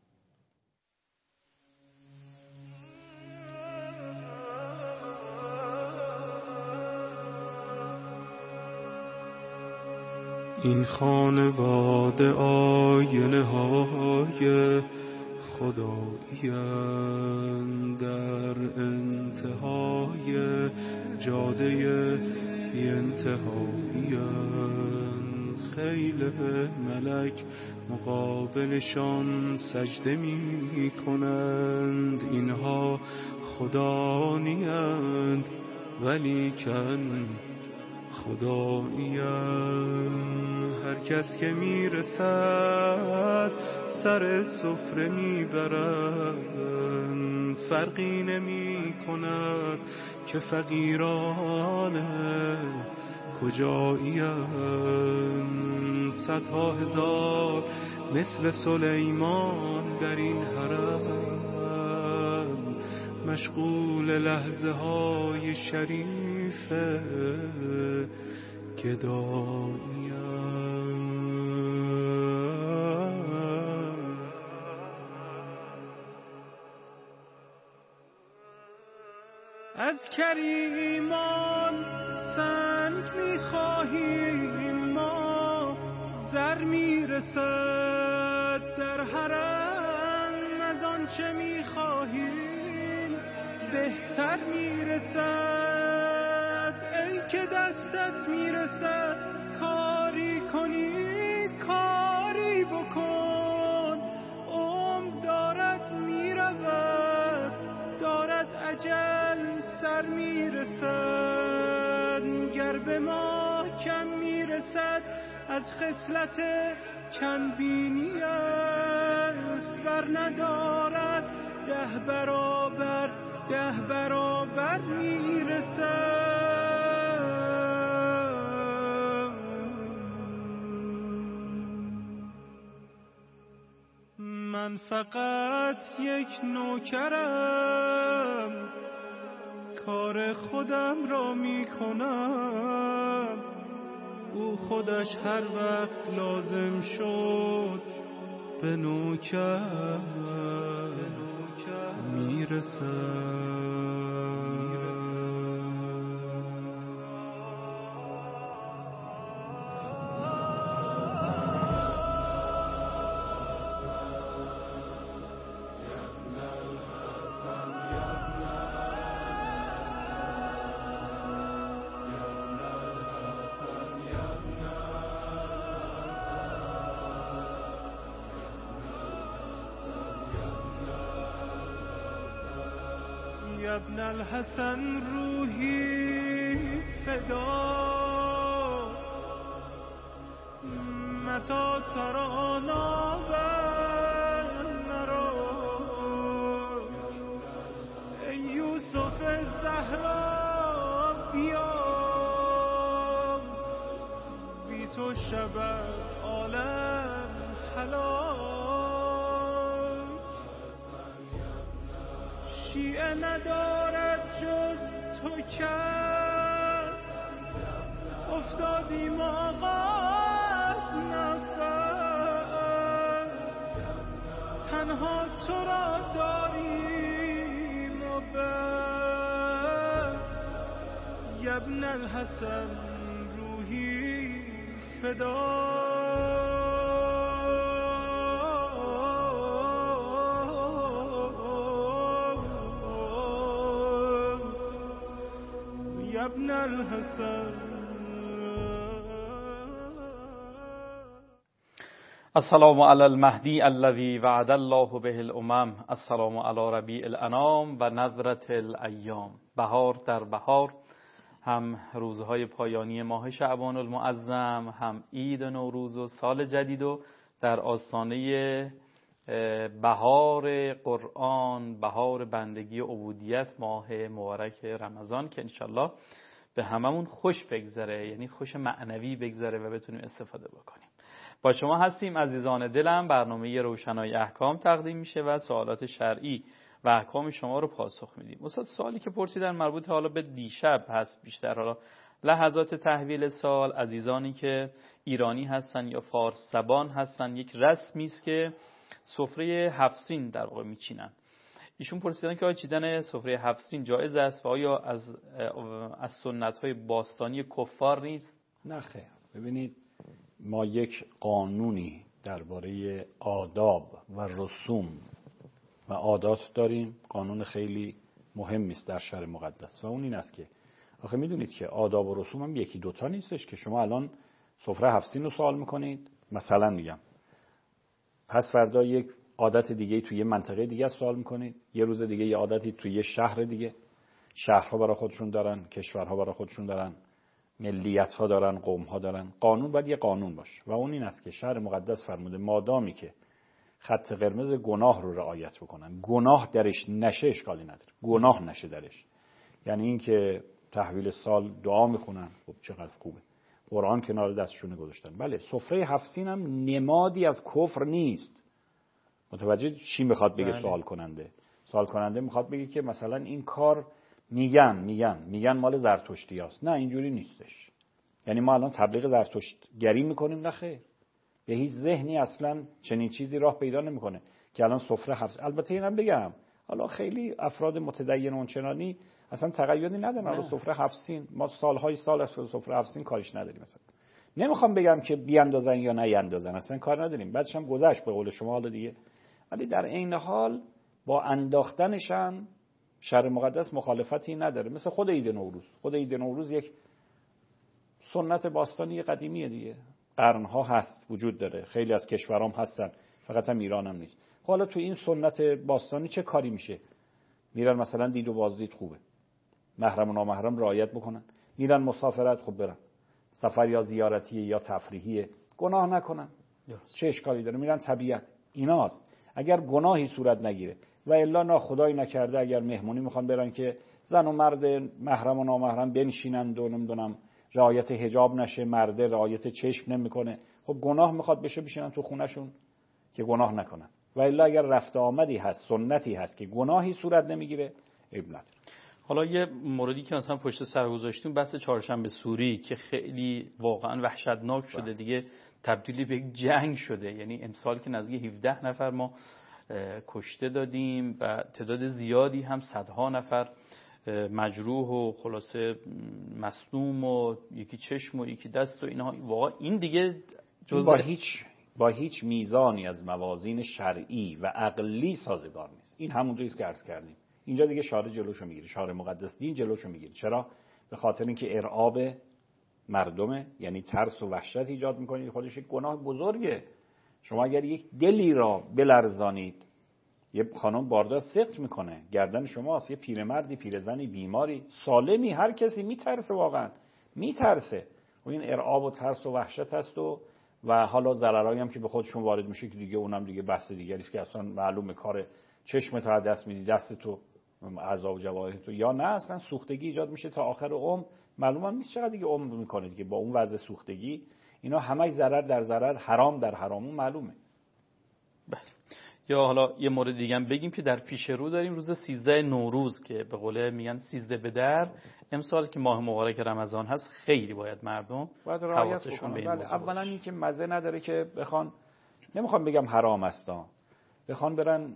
این خانواده آینه های خدایی‌اند، در انتهای جاده بی انتهایی‌اند. خیل ملک مقابلشان سجده می کنند. اینها خدا نیند ولیکن خدایی‌اند. هر کس که میرسد سر سفره میبرند. فرقی نمی کند که فقیران کجایی‌اند. صدها هزار مثل سلیمان در این حرم، مشغول لحظه های شریف گدایی‌اند. از کریمان سنگ می‌خواهیم ما، زر میرسد در حرم از آنچه می‌خواهیم بهتر میرسد. ای که دستت میرسد کاری کنی کاری بکن، عمر دارد میرود دارد اجل سر میرسد. گر به ما کم میرسد از خصلت کم بینی است، ور ندارد 10 برابر میرسد. من فقط یک نوکرم، کار خودم را میکنم، او خودش هر وقت لازم شد به نوکر میرسد. يا ابن الحسن روحي فدا متى ترانا بالمراك. ای یوسف زهرا بیا، بی تو شود عالم هلاک. شیعه ندارد جز تو کس، افتادیم آقا از نفس، تنها تو را داریم و بس. یا ابن الحسن روحی فدا. ابن الحسن. السلام علی المهدی الذی وعد الله به الامم. السلام علی ربیع الانام و نظرة الایام. بهار در بهار، هم روزهای پایانی ماه شعبان المعظم، هم عید نوروز و سال جدید و در آستانه بهار قرآن، بهار بندگی و عبودیت، ماه مبارک رمضان که انشالله به هممون خوش بگذره، یعنی خوش معنوی بگذره و بتونیم استفاده بکنیم. با شما هستیم عزیزان دلم. برنامه روشنای احکام تقدیم میشه و سوالات شرعی و احکام شما رو پاسخ میدیم. استاد سوالی که پرسیدن مربوط حالا به دیشب هست بیشتر، حالا لحظات تحویل سال، عزیزانی که ایرانی هستن یا فارس زبان هستن، یک رسمی است که سفره 7 سین در واقع میچینن. ایشون پرسیدن که آیا چیدن سفره 7 سین جایز است و آیا از سنت‌های باستانی کفار نیست؟ نه خیر. ببینید، ما یک قانونی درباره آداب و رسوم و عادات داریم، قانون خیلی مهمی است در شرع مقدس و اون این است که آخه میدونید که آداب و رسوم هم یکی دوتا نیستش که شما الان سفره 7 سین رو سوال میکنید، مثلا میگم پس فردا یک عادت دیگه توی یه منطقه دیگه سوال میکنید، یه روز دیگه یه عادتی توی یه شهر دیگه. شهرها برای خودشون دارن، کشورها برای خودشون دارن، ملیت‌ها دارن، قوم‌ها دارن. قانون باید یه قانون باشه و اون این است که شرع مقدس فرموده مادامی که خط قرمز گناه رو رعایت بکنن، گناه درش نشه اشکالی نداره، گناه نشه درش. یعنی این که تحویل سال دعا میخونن، خب چقدر خوبه، قرآن کنار دستشون گذاشتن. بله، سفره 7 سین هم نمادی از کفر نیست. متوجه چی میخواد بگه سوال کننده؟ سوال کننده میخواد بگه که مثلا این کار میگن مال زرتشتیاست. نه، اینجوری نیستش. یعنی ما الان تبلیغ زرتشتگری میکنیم؟ نه خیر. به هیچ ذهنی اصلا چنین چیزی راه پیدا نمیکنه که الان سفره 7. البته اینم بگم حالا خیلی افراد متدین اونچنانی اصلا تقیدی ندارن رو سفره 7 سین، ما سالهای سال از سفره 7 سین کارش نداریم. مثلا نمیخوام بگم که بیاندازن یا نیاندازن، اصلا کار نداریم، بعدش هم گذشت به قول شما حالا دیگه. ولی در عین حال با انداختنش هم شرع مقدس مخالفتی نداره. مثل خود عید نوروز، خود عید نوروز یک سنت باستانی قدیمیه دیگه، قرنها هست، وجود داره، خیلی از کشورام هستن، فقط هم ایران هم نیست. حالا تو این سنت باستانی چه کاری میشه؟ میرن مثلا دید و بازدید خوبه، محرم و نامحرم رعایت بکنن، میرن مسافرت خب برن، سفر یا زیارتیه یا تفریحیه، گناه نکنن، چه اشکالی داره؟ میرن طبیعت، ایناست. اگر گناهی صورت نگیره و الا ناخدایی نکرده اگر مهمونی میخوان برن که زن و مرد محرم و نامحرم بنشینند و نمیدونم رعایت حجاب نشه، مرده رعایت چشم نمیکنه، خب گناه میخواد بشه بشینن تو خونهشون که گناه نکنن. و الا اگر رفت آمدی هست، سنتی هست که گناهی صورت نمیگیره، عیب نداره. حالا یه موردی که مثلا پشت سر گذاشتیم بحث چهارشنبه سوری که خیلی واقعا وحشتناک شده دیگه، تبدیلی به یک جنگ شده. یعنی امسال که نزدیک 17 نفر ما کشته دادیم و تعداد زیادی هم صدها نفر مجروح و خلاصه مصدوم و یکی چشم و یکی دست و اینها. واقعا این دیگه با هیچ میزانی از موازین شرعی و عقلی سازگار نیست. این همونجایی است که عرض کردیم. اینجا دیگه شارع جلوشو میگیره، شارع مقدس دین جلوشو میگیره. چرا؟ به خاطر اینکه ارعاب مردمه، یعنی ترس و وحشت ایجاد میکنید. خودش یک گناه بزرگه. شما اگر یک دلی را بلرزانید، یه خانم باردار سقط میکنه، گردن شماست، یه پیرمردی، پیرزنی، بیماری، سالمی، هر کسی میترسه، واقعا میترسه. و این ارعاب و ترس و وحشت هست و حالا ضررایی هم که به خودشون وارد میشه که دیگه اونم دیگه بحث دیگری است که اصلا معلومه کار چشمت از دست میدی، دست تو، اعضا و جوارح تو، یا نه اصلا سوختگی ایجاد میشه تا آخر عمر. معلومه نیست چقدر دیگه عمر میکنه دیگه با اون وضع سوختگی. اینا همه ضرر در ضرر، حرام در حرام، معلومه. بله. یا حالا یه مورد دیگه هم بگیم که در پیش رو داریم روز 13 نوروز که به قوله میگن 13 به در. امسال که ماه مبارک رمضان هست خیلی باید مردم حواسشون به این موضوع اولا این که مزه نداره که نمیخوام بگم حرام هستن، بخوان برن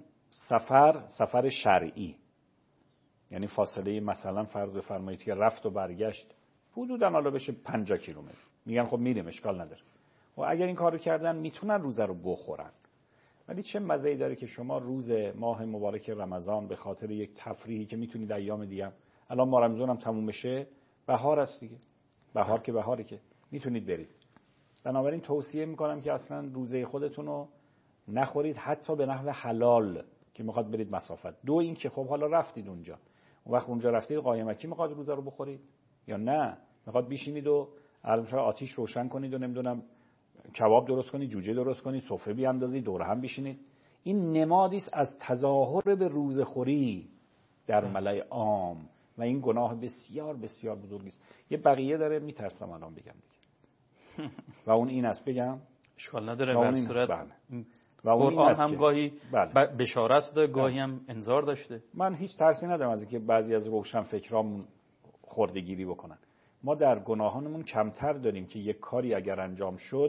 سفر شرعی، یعنی فاصله مثلا فرض بفرمایید که رفت و برگشت حدوداً حالا بشه 50 کیلومتر، میگن خب میریم اشکال نداره. و اگر این کارو کردن میتونن روزه رو بخورن. ولی چه مزه‌ای داره که شما روز ماه مبارک رمضان به خاطر یک تفریحی که میتونید ایام دیگه، الان ماه رمضان هم تموم بشه، بهار است دیگه، بهار که بهاره که میتونید برید. بنابراین توصیه میکنم که اصلا روزه خودتون رو نخورید، حتی به نحو حلال که میخواد برید مسافت. دو این که خب حالا رفتید اونجا، اون وقت اونجا رفتید قایمکی میخواد روزه رو بخورید یا نه میخواد بشینید و آتیش روشن کنید و نمیدونم کباب درست کنید، جوجه درست کنید، سفره بیاندازید، دور هم بشینید. این نمادی است از تظاهر به روزخوری در ملأ عام و این گناه بسیار بسیار بزرگی است. یه بقیه داره، میترسم الان بگم دیگه. و اون این است، بگم اشکال نداره. به صورت و اون قرآن هم گاهی بشارت داده، گاهی هم انذار داشته. من هیچ ترسی ندارم از اینکه بعضی از روشن فکرامون خردگیری بکنن. ما در گناهانمون کمتر داریم که یک کاری اگر انجام شد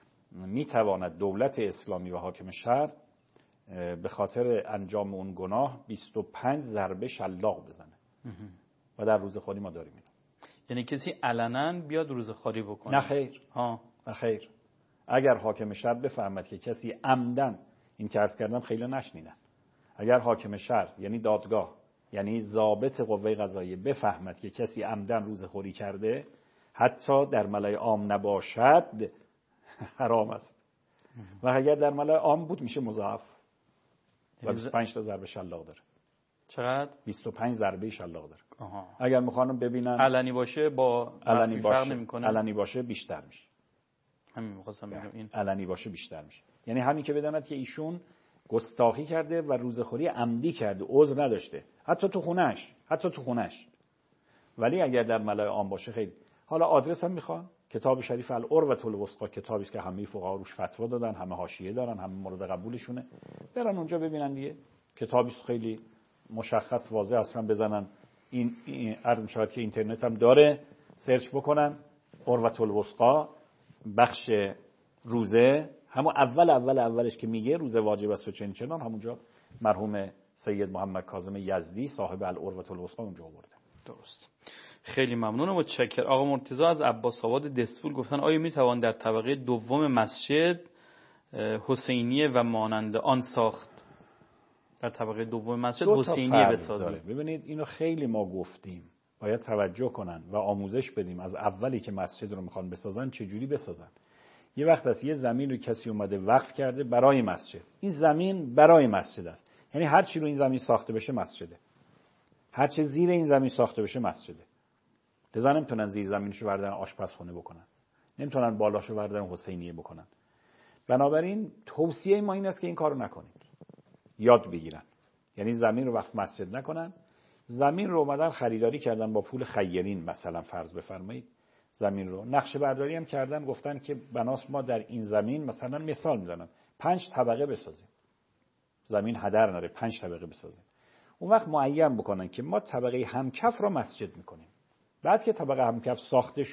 میتواند دولت اسلامی و حاکم شهر به خاطر انجام اون گناه 25 ضربه شلاق بزنه. و در روزخواری ما داریم اینو. یعنی کسی علنا بیاد روزخواری بکنه؟ نه خیر. نه خیر. اگر حاکم شهر بفهمد که کسی عمدن، این که عرض کردم خیلی نشنیدن، اگر حاکم شهر یعنی دادگاه یعنی ضابط قوه قضاییه بفهمد که کسی عمدن روزخوری کرده، حتی در ملأ عام نباشد، حرام است. و اگر در ملأ عام بود میشه مضاعف. و 25 تا ضربه شلاق داره. چقدر؟ 25 ضربه شلاق داره. اگر میخوانم ببینن علنی باشه با فرق نمیکنه، علنی باشه بیشتر میشه. همین می‌خواستم بگم، این علنی باشه بیشتر میشه. یعنی همین که بداند که ایشون گستاخی کرده و روزخوری عمدی کرده، عذر نداشته، حتی تو خونش. ولی اگر در ملأ عام باشه خیلی. حالا آدرس هم میخوان، کتاب شریف العروة الوثقی، کتابی است که همه فقها روش فتوا دادن، همه حاشیه دارن، همه مورد قبولشونه، برن اونجا ببینن دیگه. کتابی است خیلی مشخص واضح، اصلا بزنن این عرض می‌شود که اینترنت هم داره، سرچ بکنن عروة الوثقی بخش روزه، همون اولش که میگه روزه واجب است و چنان، همونجا مرحوم سید محمد کاظم یزدی صاحب العروة الوثقی اونجا آورده. درست. خیلی ممنونم. متشکرم. آقا مرتضی از عباس آباد دستفول گفتن آیا میتوان در طبقه دوم مسجد حسینیه و مانند آن ساخت؟ در طبقه دوم مسجد حسینیه بسازیم. ببینید اینو خیلی ما گفتیم، باید توجه کنن و آموزش بدیم از اولی که مسجد رو میخوان بسازن چجوری بسازن. یه وقت است یه زمین رو کسی اومده وقف کرده برای مسجد، این زمین برای مسجد است، یعنی هر چی رو این زمین ساخته بشه مسجده، هر چی زیر این زمین ساخته بشه مسجده. لذا نمیتونن زیر زمینشو بردارن آشپزخونه بکنن، نمیتونن بالاشو بردارن حسینیه بکنن. بنابراین توصیه ما این است که این کارو نکنید، یاد بگیرن، یعنی زمین رو وقف مسجد نکنن. زمین رو اومدن خریداری کردن با پول خیرین، مثلا فرض بفرمایید زمین رو نقشه برداری هم کردن، گفتن که بناس ما در این زمین مثلا مثال میزنم 5 طبقه بسازیم، زمین هدر نره 5 طبقه بسازیم. اون وقت معین بکنن که ما طبقه همکف رو مسجد میکنیم، بعد که طبقه همکف ساخته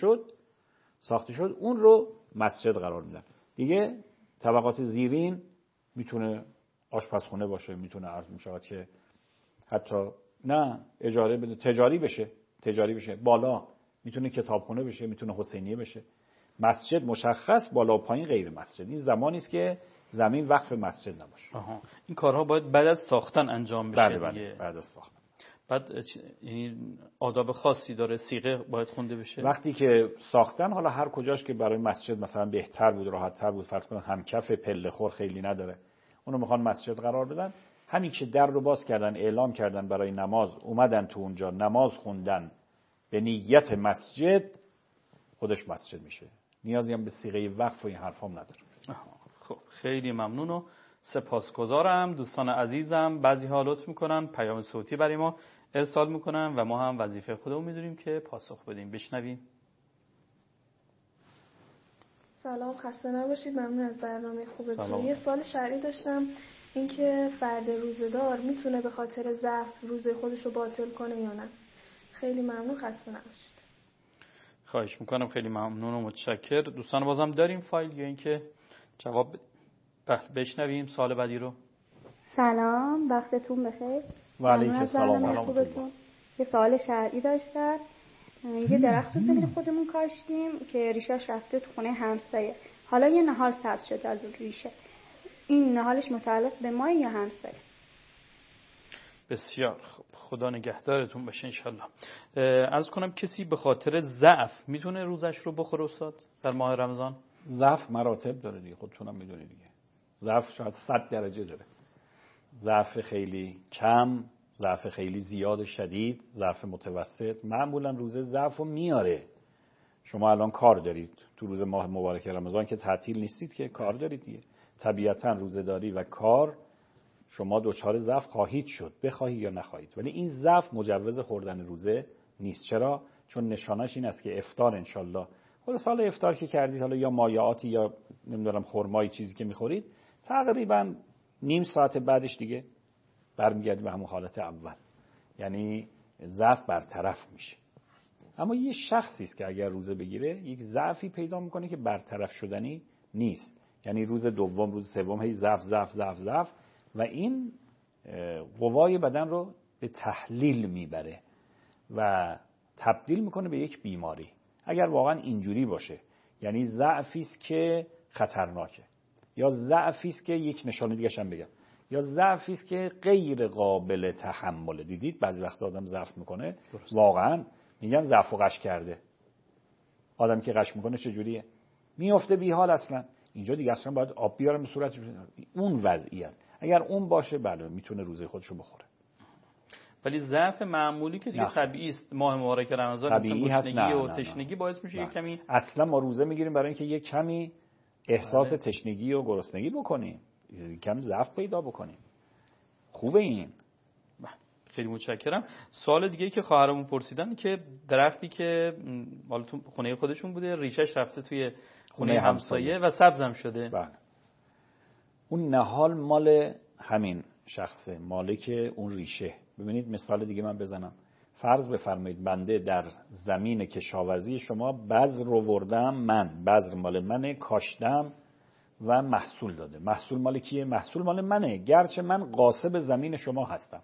شد اون رو مسجد قرار میدن. دیگه طبقات زیرین میتونه آشپزخونه باشه، میتونه عرض میشود که حتی نه اجاره بده، تجاری بشه. بالا میتونه کتابخونه بشه، میتونه حسینیه بشه. مسجد مشخص، بالا و پایین غیر مسجد. این زمانی است که زمین وقف مسجد نباشه. این کارها باید بعد از ساختن انجام بشه. بله بعد از ساختن. بعد یعنی آداب خاصی داره، صیغه باید خونده بشه. وقتی که ساختن، حالا هر کجاش که برای مسجد مثلا بهتر بود، راحت‌تر بود، فرض کنید همکف پله خور خیلی نداره، اونو میخوان مسجد قرار بدن، همین که در رو باز کردن، اعلام کردن برای نماز، اومدن تو اونجا نماز خوندن به نیت مسجد، خودش مسجد میشه. نیازی هم به صیغه وقف و این حرفام نداره. خب خیلی ممنون و سپاسگزارم. دوستان عزیزم بعضی ها لطف میکنن پیام صوتی برای ما ارسال میکنن و ما هم وظیفه خودمون میدونیم که پاسخ بدیم. بشنویم. سلام، خسته نباشید. ممنون از برنامه خوبتون. یه سوال شرعی داشتم، اینکه فرد روزه‌دار میتونه به خاطر ضعف روزه خودش رو باطل کنه یا نه؟ خیلی ممنون، خسته نباشید. خواهش میکنم. خیلی ممنون و متشکر. دوستان بازم داریم فایل یا اینکه جواب بشنویم سوال بعدی رو؟ سلام، وقتتون بخیر. و علیکم السلام. یه سوال شرعی داشتم. یه درخت رو زمین خودمون کاشتیم که ریشه‌اش رفته تو خونه همسایه. حالا یه نهال سبز شده از اون ریشه. این نهالش متعلق به ما یا همسایه؟ بسیار خوب، خدا نگهدارتون باشه انشالله. عرض کنم کسی به خاطر ضعف میتونه روزش رو بخوره استاد در ماه رمضان؟ ضعف مراتب داره دیگه، خودتونم میدونید دیگه. ضعف شاید 100 درجه داره. ضعف خیلی کم، ضعف خیلی زیاد و شدید، ضعف متوسط. معمولا روزه ضعفو میاره. شما الان کار دارید تو روز ماه مبارک رمضان که تعطیل نیستید که، کار دارید دیگه. طبیعتا روزه‌داری و کار شما دچار ضعف خواهید شد، بخواهی یا نخواهید. ولی این ضعف مجوز خوردن روزه نیست. چرا؟ چون نشانش این است که افطار انشالله، خود سال افطار که کردید، حالا یا مایعاتی یا نمیدونم خرمایی چیزی که میخورید، تقریبا نیم ساعت بعدش دیگه برمیگردید به همون حالت اول، یعنی ضعف برطرف میشه. اما یه شخصی است که اگر روزه بگیره یک ضعفی پیدا میکنه که برطرف شدنی نیست، یعنی روز دوم روز سوم هی ضعف و این قوای بدن رو به تحلیل میبره و تبدیل میکنه به یک بیماری. اگر واقعا اینجوری باشه، یعنی ضعفی است که خطرناکه، یا ضعفی است که یک نشانه دیگه هم بگم، یا ضعفی است که غیر قابل تحمله. دیدید بعضی وقت آدم ضعف میکنه، واقعا میگن ضعف و غش کرده. آدم که غش میکنه چجوریه؟ میافته بی حال اصلا. اینجا دیگه اصلا باید آب بیارم به صورتش. اون وضعیت اگر اون باشه بله میتونه روزه خودشو بخوره. ولی ضعف معمولی که دیگه طبیعی است، ماه مبارک رمضان طبیعی هست، و تشنگی باعث میشه یک کمی. اصلا ما روزه میگیریم برای اینکه یک کمی احساس تشنگی و گرسنگی بکنیم، کمی ضعف پیدا بکنیم. خوبه این. خیلی متشکرم. سوال دیگه که خواهرمون پرسیدن که درختی که مال تو خونه خودشون بوده، ریشش رفته توی خونه همسایه و سبزم شده. بله. اون نهال مال همین شخصه، مالک اون ریشه. ببینید مثال دیگه من بزنم. فرض بفرمایید بنده در زمین کشاورزی شما بذر رو وردم، من بذر مال منه، کاشتم، و محصول داده. محصول مال کیه؟ محصول مال منه، گرچه من غاصب زمین شما هستم.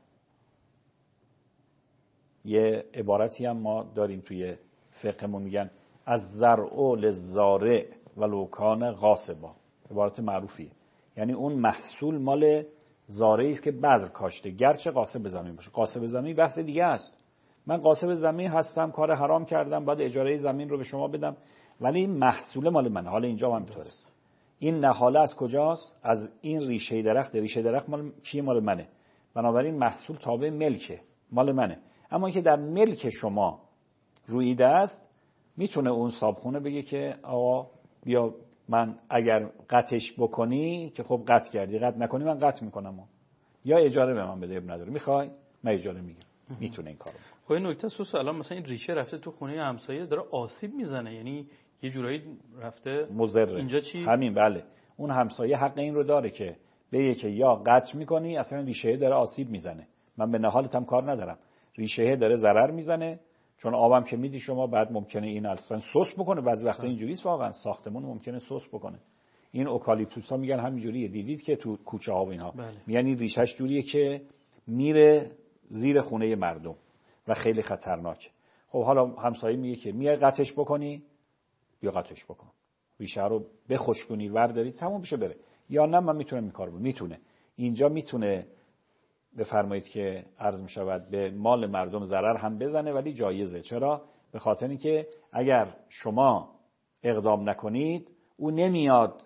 یه عبارتی هم ما داریم توی فقهمون، میگن از زرع للزارع ولو کان غاصبا. عبارت معروفیه، یعنی اون محصول مال زارعی است که بذر کاشته، گرچه غاصب زمین باشه. غاصب زمین بحث دیگه است. من غاصب زمین هستم، کار حرام کردم، باید اجاره زمین رو به شما بدم، ولی این محصول مال منه. حالا اینجا هم اینطوره. این نهاله از کجاست؟ از این ریشه درخت. ریشه درخت مال چیه؟ مال منه. بنابراین محصول تابع ملکه، مال منه. اما اینکه در ملک شما رویده است، میتونه اون صاحبخونه بگه که آقا بیا من اگر قطعش بکنی که خب قطع کردی، قطع نکنی من قطع میکنم، یا اجاره به من بده، اب نداره، میخوای من اجاره میگیرم. میتونه این کارو. خب این نکته سوسو، الان مثلا این ریشه رفته تو خونه همسایه داره آسیب میزنه، یعنی یه جورایی رفته مضره. اینجا چی؟ همین، بله. اون همسایه حق این رو داره که بگه که یا قطع میکنی، اصلا ریشه داره آسیب میزنه، من به نهالتم کار ندارم، ریشه داره ضرر میزنه، چون آبم که میدی شما بعد ممکنه این اصلا سوس بکنه. بعضی وقتا اینجوریه واقعا، ساختمون ممکنه سوس بکنه. این اوکالیپتوس ها میگن همینجوریه، دیدید که تو کوچه ها و اینها، یعنی ریشش جوریه که میره زیر خونه مردم و خیلی خطرناکه. خب حالا همسایه میگه که میای قطعش بکنی، بیا قطعش بکن، ریشه رو بخشکونی ورداری تموم بشه بره، یا نه من میتونم این کارو بکنم. میتونه اینجا میتونه بفرمایید که عرض میشود به مال مردم ضرر هم بزنه، ولی جایزه. چرا؟ به خاطر اینکه اگر شما اقدام نکنید او نمیاد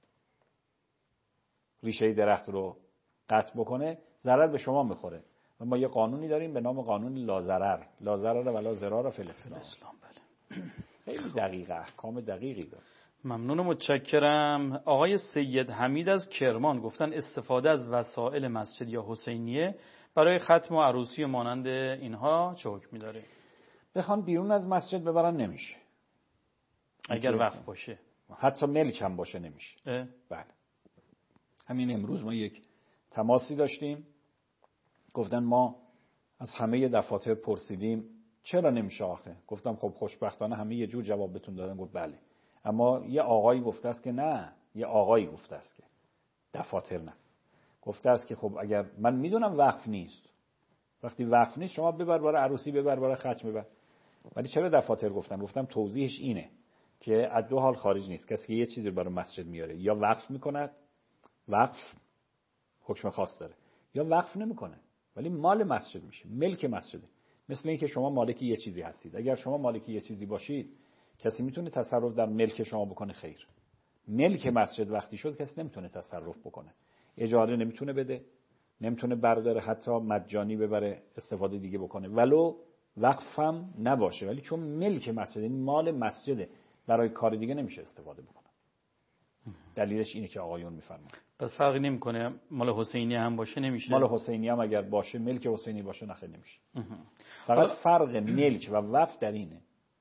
ریشه درخت رو قطع بکنه، ضرر به شما میخوره. و ما یه قانونی داریم به نام قانون لا ضرر ولا ضرار فی الاسلام. بله. خیلی دقیقه، احکام دقیقی داره. ممنون و متشکرم. آقای سید حمید از کرمان گفتن استفاده از وسایل مسجد یا حسینیه برای ختم و عروسی و مانند اینها چه حکمی داره؟ بخوان بیرون از مسجد ببرن نمیشه، اگر وقف باشه، حتی ملک هم باشه نمیشه. بله. همین امروز ما یک تماسی داشتیم، گفتن ما از همه دفاتر پرسیدیم چرا نمیشه آخه. گفتم خب خوشبختانه همه یه جور جواب بهتون دادن. گفت بله، اما یه آقایی گفته است که نه، یه آقایی گفته است که دفاتر نه، گفته است که خب اگر من میدونم وقف نیست، وقتی وقف نیست شما ببر برای عروسی، ببر برای ختم، ببر. ولی چرا دفاتر گفتن؟ گفتم توضیحش اینه که از دو حال خارج نیست. کسی که یه چیزی برای مسجد میاره یا وقف میکند، وقف حکم خاص داره، یا وقف نمیکنه ولی مال مسجد میشه، ملک مسجده. مثل اینکه شما مالک یه چیزی هستید. اگر شما مالک یه چیزی باشید کسی میتونه تصرف در ملک شما بکنه؟ خیر. ملک مسجد وقتی شد کسی نمیتونه تصرف بکنه، اجاره نمیتونه بده، نمیتونه برداره، حتی مجانی ببره استفاده دیگه بکنه، ولو وقفم نباشه. ولی چون ملک مسجد، این مال مسجده، برای کار دیگه نمیشه استفاده بکنه. دلیلش اینه که آقایون میفرمایند. پس فرقی نمیکنه مال حسینی هم باشه نمیشه؟ مال حسینی هم اگر باشه، ملک حسینی باشه نخیر نمیشه. فقط فرق ملک و وقف در اینه،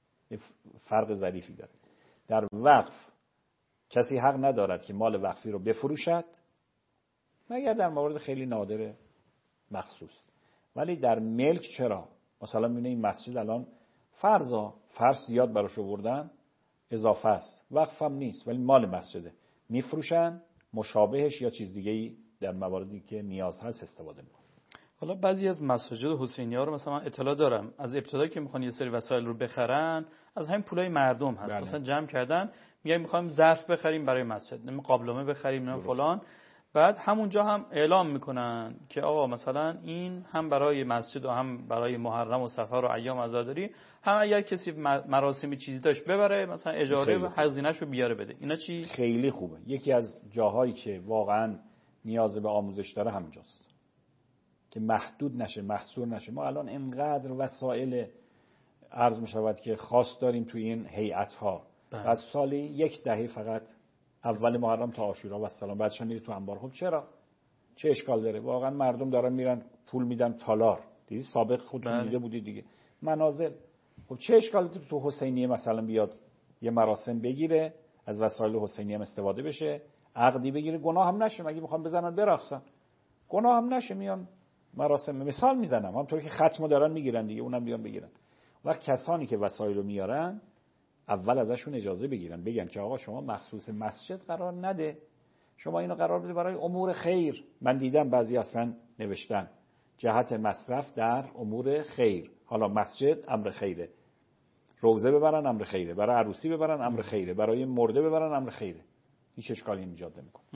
فرق ظریفی داره. در وقف کسی حق ندارد که مال وقفی رو بفروشد مگر در موارد خیلی نادر مخصوص. ولی در ملک چرا؟ مثلا میبینه این مسجد الان فرض زیاد براش آوردن، اضافه است، وقف هم نیست ولی مال مسجده، میفروشن، مشابهش یا چیز دیگه‌ای در مواردی که نیاز هست استفاده میکنن. حالا بعضی از مساجد حسینی ها رو مثلا من اطلاع دارم از ابتدا که میخوان یه سری وسایل رو بخرن از همین پولای مردم هست. مثلا جمع کردن میگن میخوایم ظرف بخریم برای مسجد، قابلمه بخریم، فلان. بعد همونجا هم اعلام میکنن که آقا مثلا این هم برای مسجد و هم برای محرم و سفر و ایام عزاداری، هم اگر کسی مراسمی چیزی داشت ببره مثلا اجاره و هزینه‌شو بیاره بده. اینا چی؟ خیلی خوبه. یکی از جاهایی که واقعا نیاز به آموزش داره همینجاست که محدود نشه، محصور نشه. ما الان اینقدر وسایل عرض میشود که خاص داریم توی این هیئت‌ها. از سالی یک دهه فقط اول محرم تا عاشورا و السلام بعدش میره تو انبار. خب چرا؟ چه اشکال داره؟ واقعا مردم دارن میرن پول میدن تالار. دیدی سابق خودتون دیده بودید دیگه، منازل. خب چه اشکالی تو حسینیه مثلا بیاد یه مراسم بگیره، از وسایل حسینیه هم استفاده بشه، عقدی بگیره، گناه هم نشه. مگه میخوان بزنن برقصن؟ گناه هم نشه، میان مراسم. مثال میزنم همونطوری که ختمو دارن میگیرن دیگه، اونم بیان بگیرن. وقت کسانی که وسایل رو میارن اول ازشون اجازه بگیرن، بگن که آقا شما مخصوص مسجد قرار نده، شما اینو قرار بده برای امور خیر. من دیدم بعضی اصلا نوشتن جهت مصرف در امور خیر. حالا مسجد امر خیره، روزه ببرن امر خیره، برای عروسی ببرن امر خیره، برای مرده ببرن امر خیره، هیچ اشکالی ایجاد نمیکنه.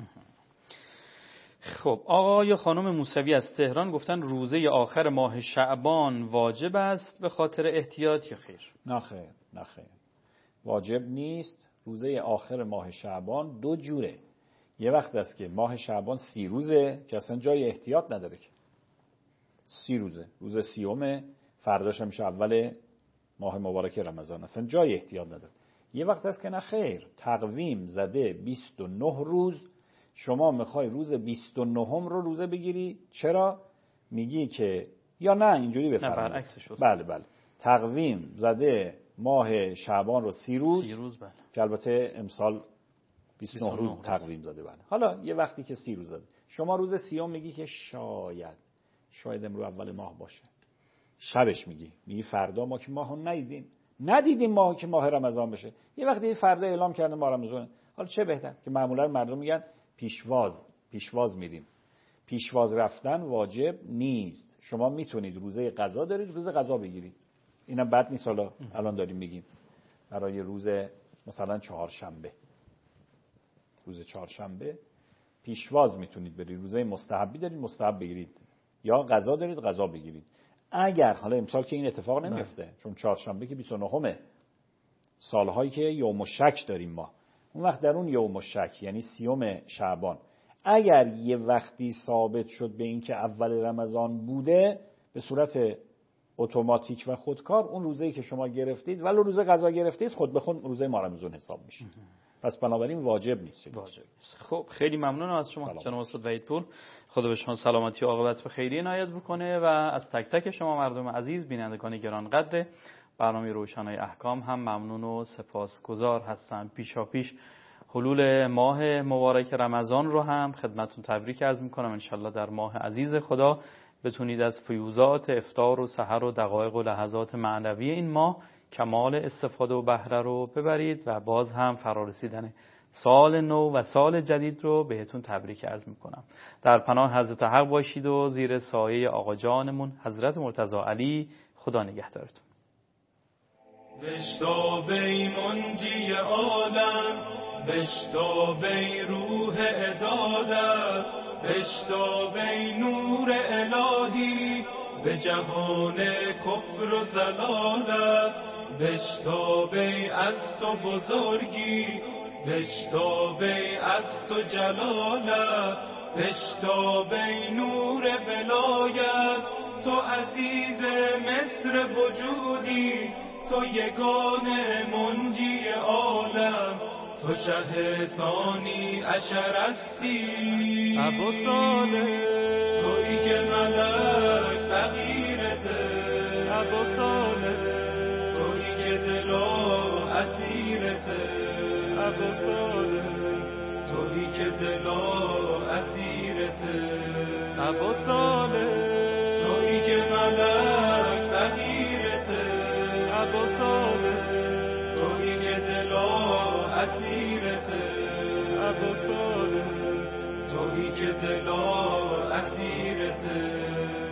خب آقا یا خانم موسوی از تهران گفتن روزه آخر ماه شعبان واجب است به خاطر احتیاط یا خیر؟ نه خیر، نه خیر، واجب نیست. روزه آخر ماه شعبان دو جوره. یه وقت است که ماه شعبان 30 روزه که اصلا جای احتیاط نداره که 30 روزه، روز 30 فرداش میشه اول ماه مبارک رمضان، اصلا جای احتیاط نداره. یه وقت است که نه خیر، تقویم زده 29 روز، شما میخوای روز 29 رو روزه بگیری. چرا؟ میگی که یا نه اینجوری بفرمایید. نه برعکسش. بله بله، تقویم زده ماه شعبان رو 30 روز، 30 روز بله. که البته امسال 29 روز تقویم زده بله. حالا یه وقتی که 30 روز زده، شما روز 30 میگی که شاید امروز اول ماه باشه. شبش میگی فردا ما که ماهو ندیدیم ماهو که ماه رمضان بشه. یه وقتی فردا اعلام کردن ماه رمضان، حالا چه بهتر که معمولا مردم میگن پیشواز میریم. پیشواز رفتن واجب نیست. شما میتونید روزه قضا دارید، روز قضا بگیرید. اینم بد نیست. حالا الان داریم میگیم برای روز مثلا چهارشنبه، روز چهارشنبه پیشواز میتونید برید. روزه مستحبی دارید، مستحب بگیرید، یا قضا دارید، قضا بگیرید. اگر حالا امسال که این اتفاق نمیفته چون چهارشنبه که 29 سالهایی که یوم الشک داریم ما، اون وقت در اون یوم الشک یعنی 30 شعبان اگر یه وقتی ثابت شد به این که اول رمضان بوده، به صورت اتوماتیک و خودکار اون روزه‌ای که شما گرفتید ولو روز قضا گرفتید خود به خود روزه ماه رمضان حساب میشه. پس بنابراین واجب نیست. خب خیلی ممنونم از شما جناب استاد وحیدپور. خدا به شما سلامتی و عاقبت به خیری عنایت بکنه و از تک تک شما مردم عزیز بینندگان گرانقدر برنامه روشنای احکام هم ممنون و سپاسگزار هستم. پیشاپیش حلول ماه مبارک رمضان رو هم خدمتتون تبریک عرض می‌کنم. انشالله در ماه عزیز خدا بتونید از فیوزات افطار و سحر و دقایق و لحظات معنوی این ماه کمال استفاده و بهره رو ببرید و باز هم فرارسیدن سال نو و سال جدید رو بهتون تبریک عرض میکنم. در پناه حضرت حق باشید و زیر سایه آقا جانمون حضرت مرتضی علی. خدا نگهدارتون. بشتابی منجی عالم، بشتابی روح عدالت، بشتابی نور الهی به جهان کفر و زلالت، بشتابی از تو بزرگی، بشتابی از تو جلالت، بشتابی نور ولایت، تو عزیز مصر وجودی، تو یگانه منجی عالم، تو شه ثانی عشرستی ابو صالح، تویی که ملک فقیرته ابو صالح، تویی که دلا اسیرته ابو صالح، تویی که دلا اسیرته ابو صالح، تویی که ملک فقیرته ابو صالح، تویی که دلا اسیرته ابو صالح، تویی که دلا اسیرته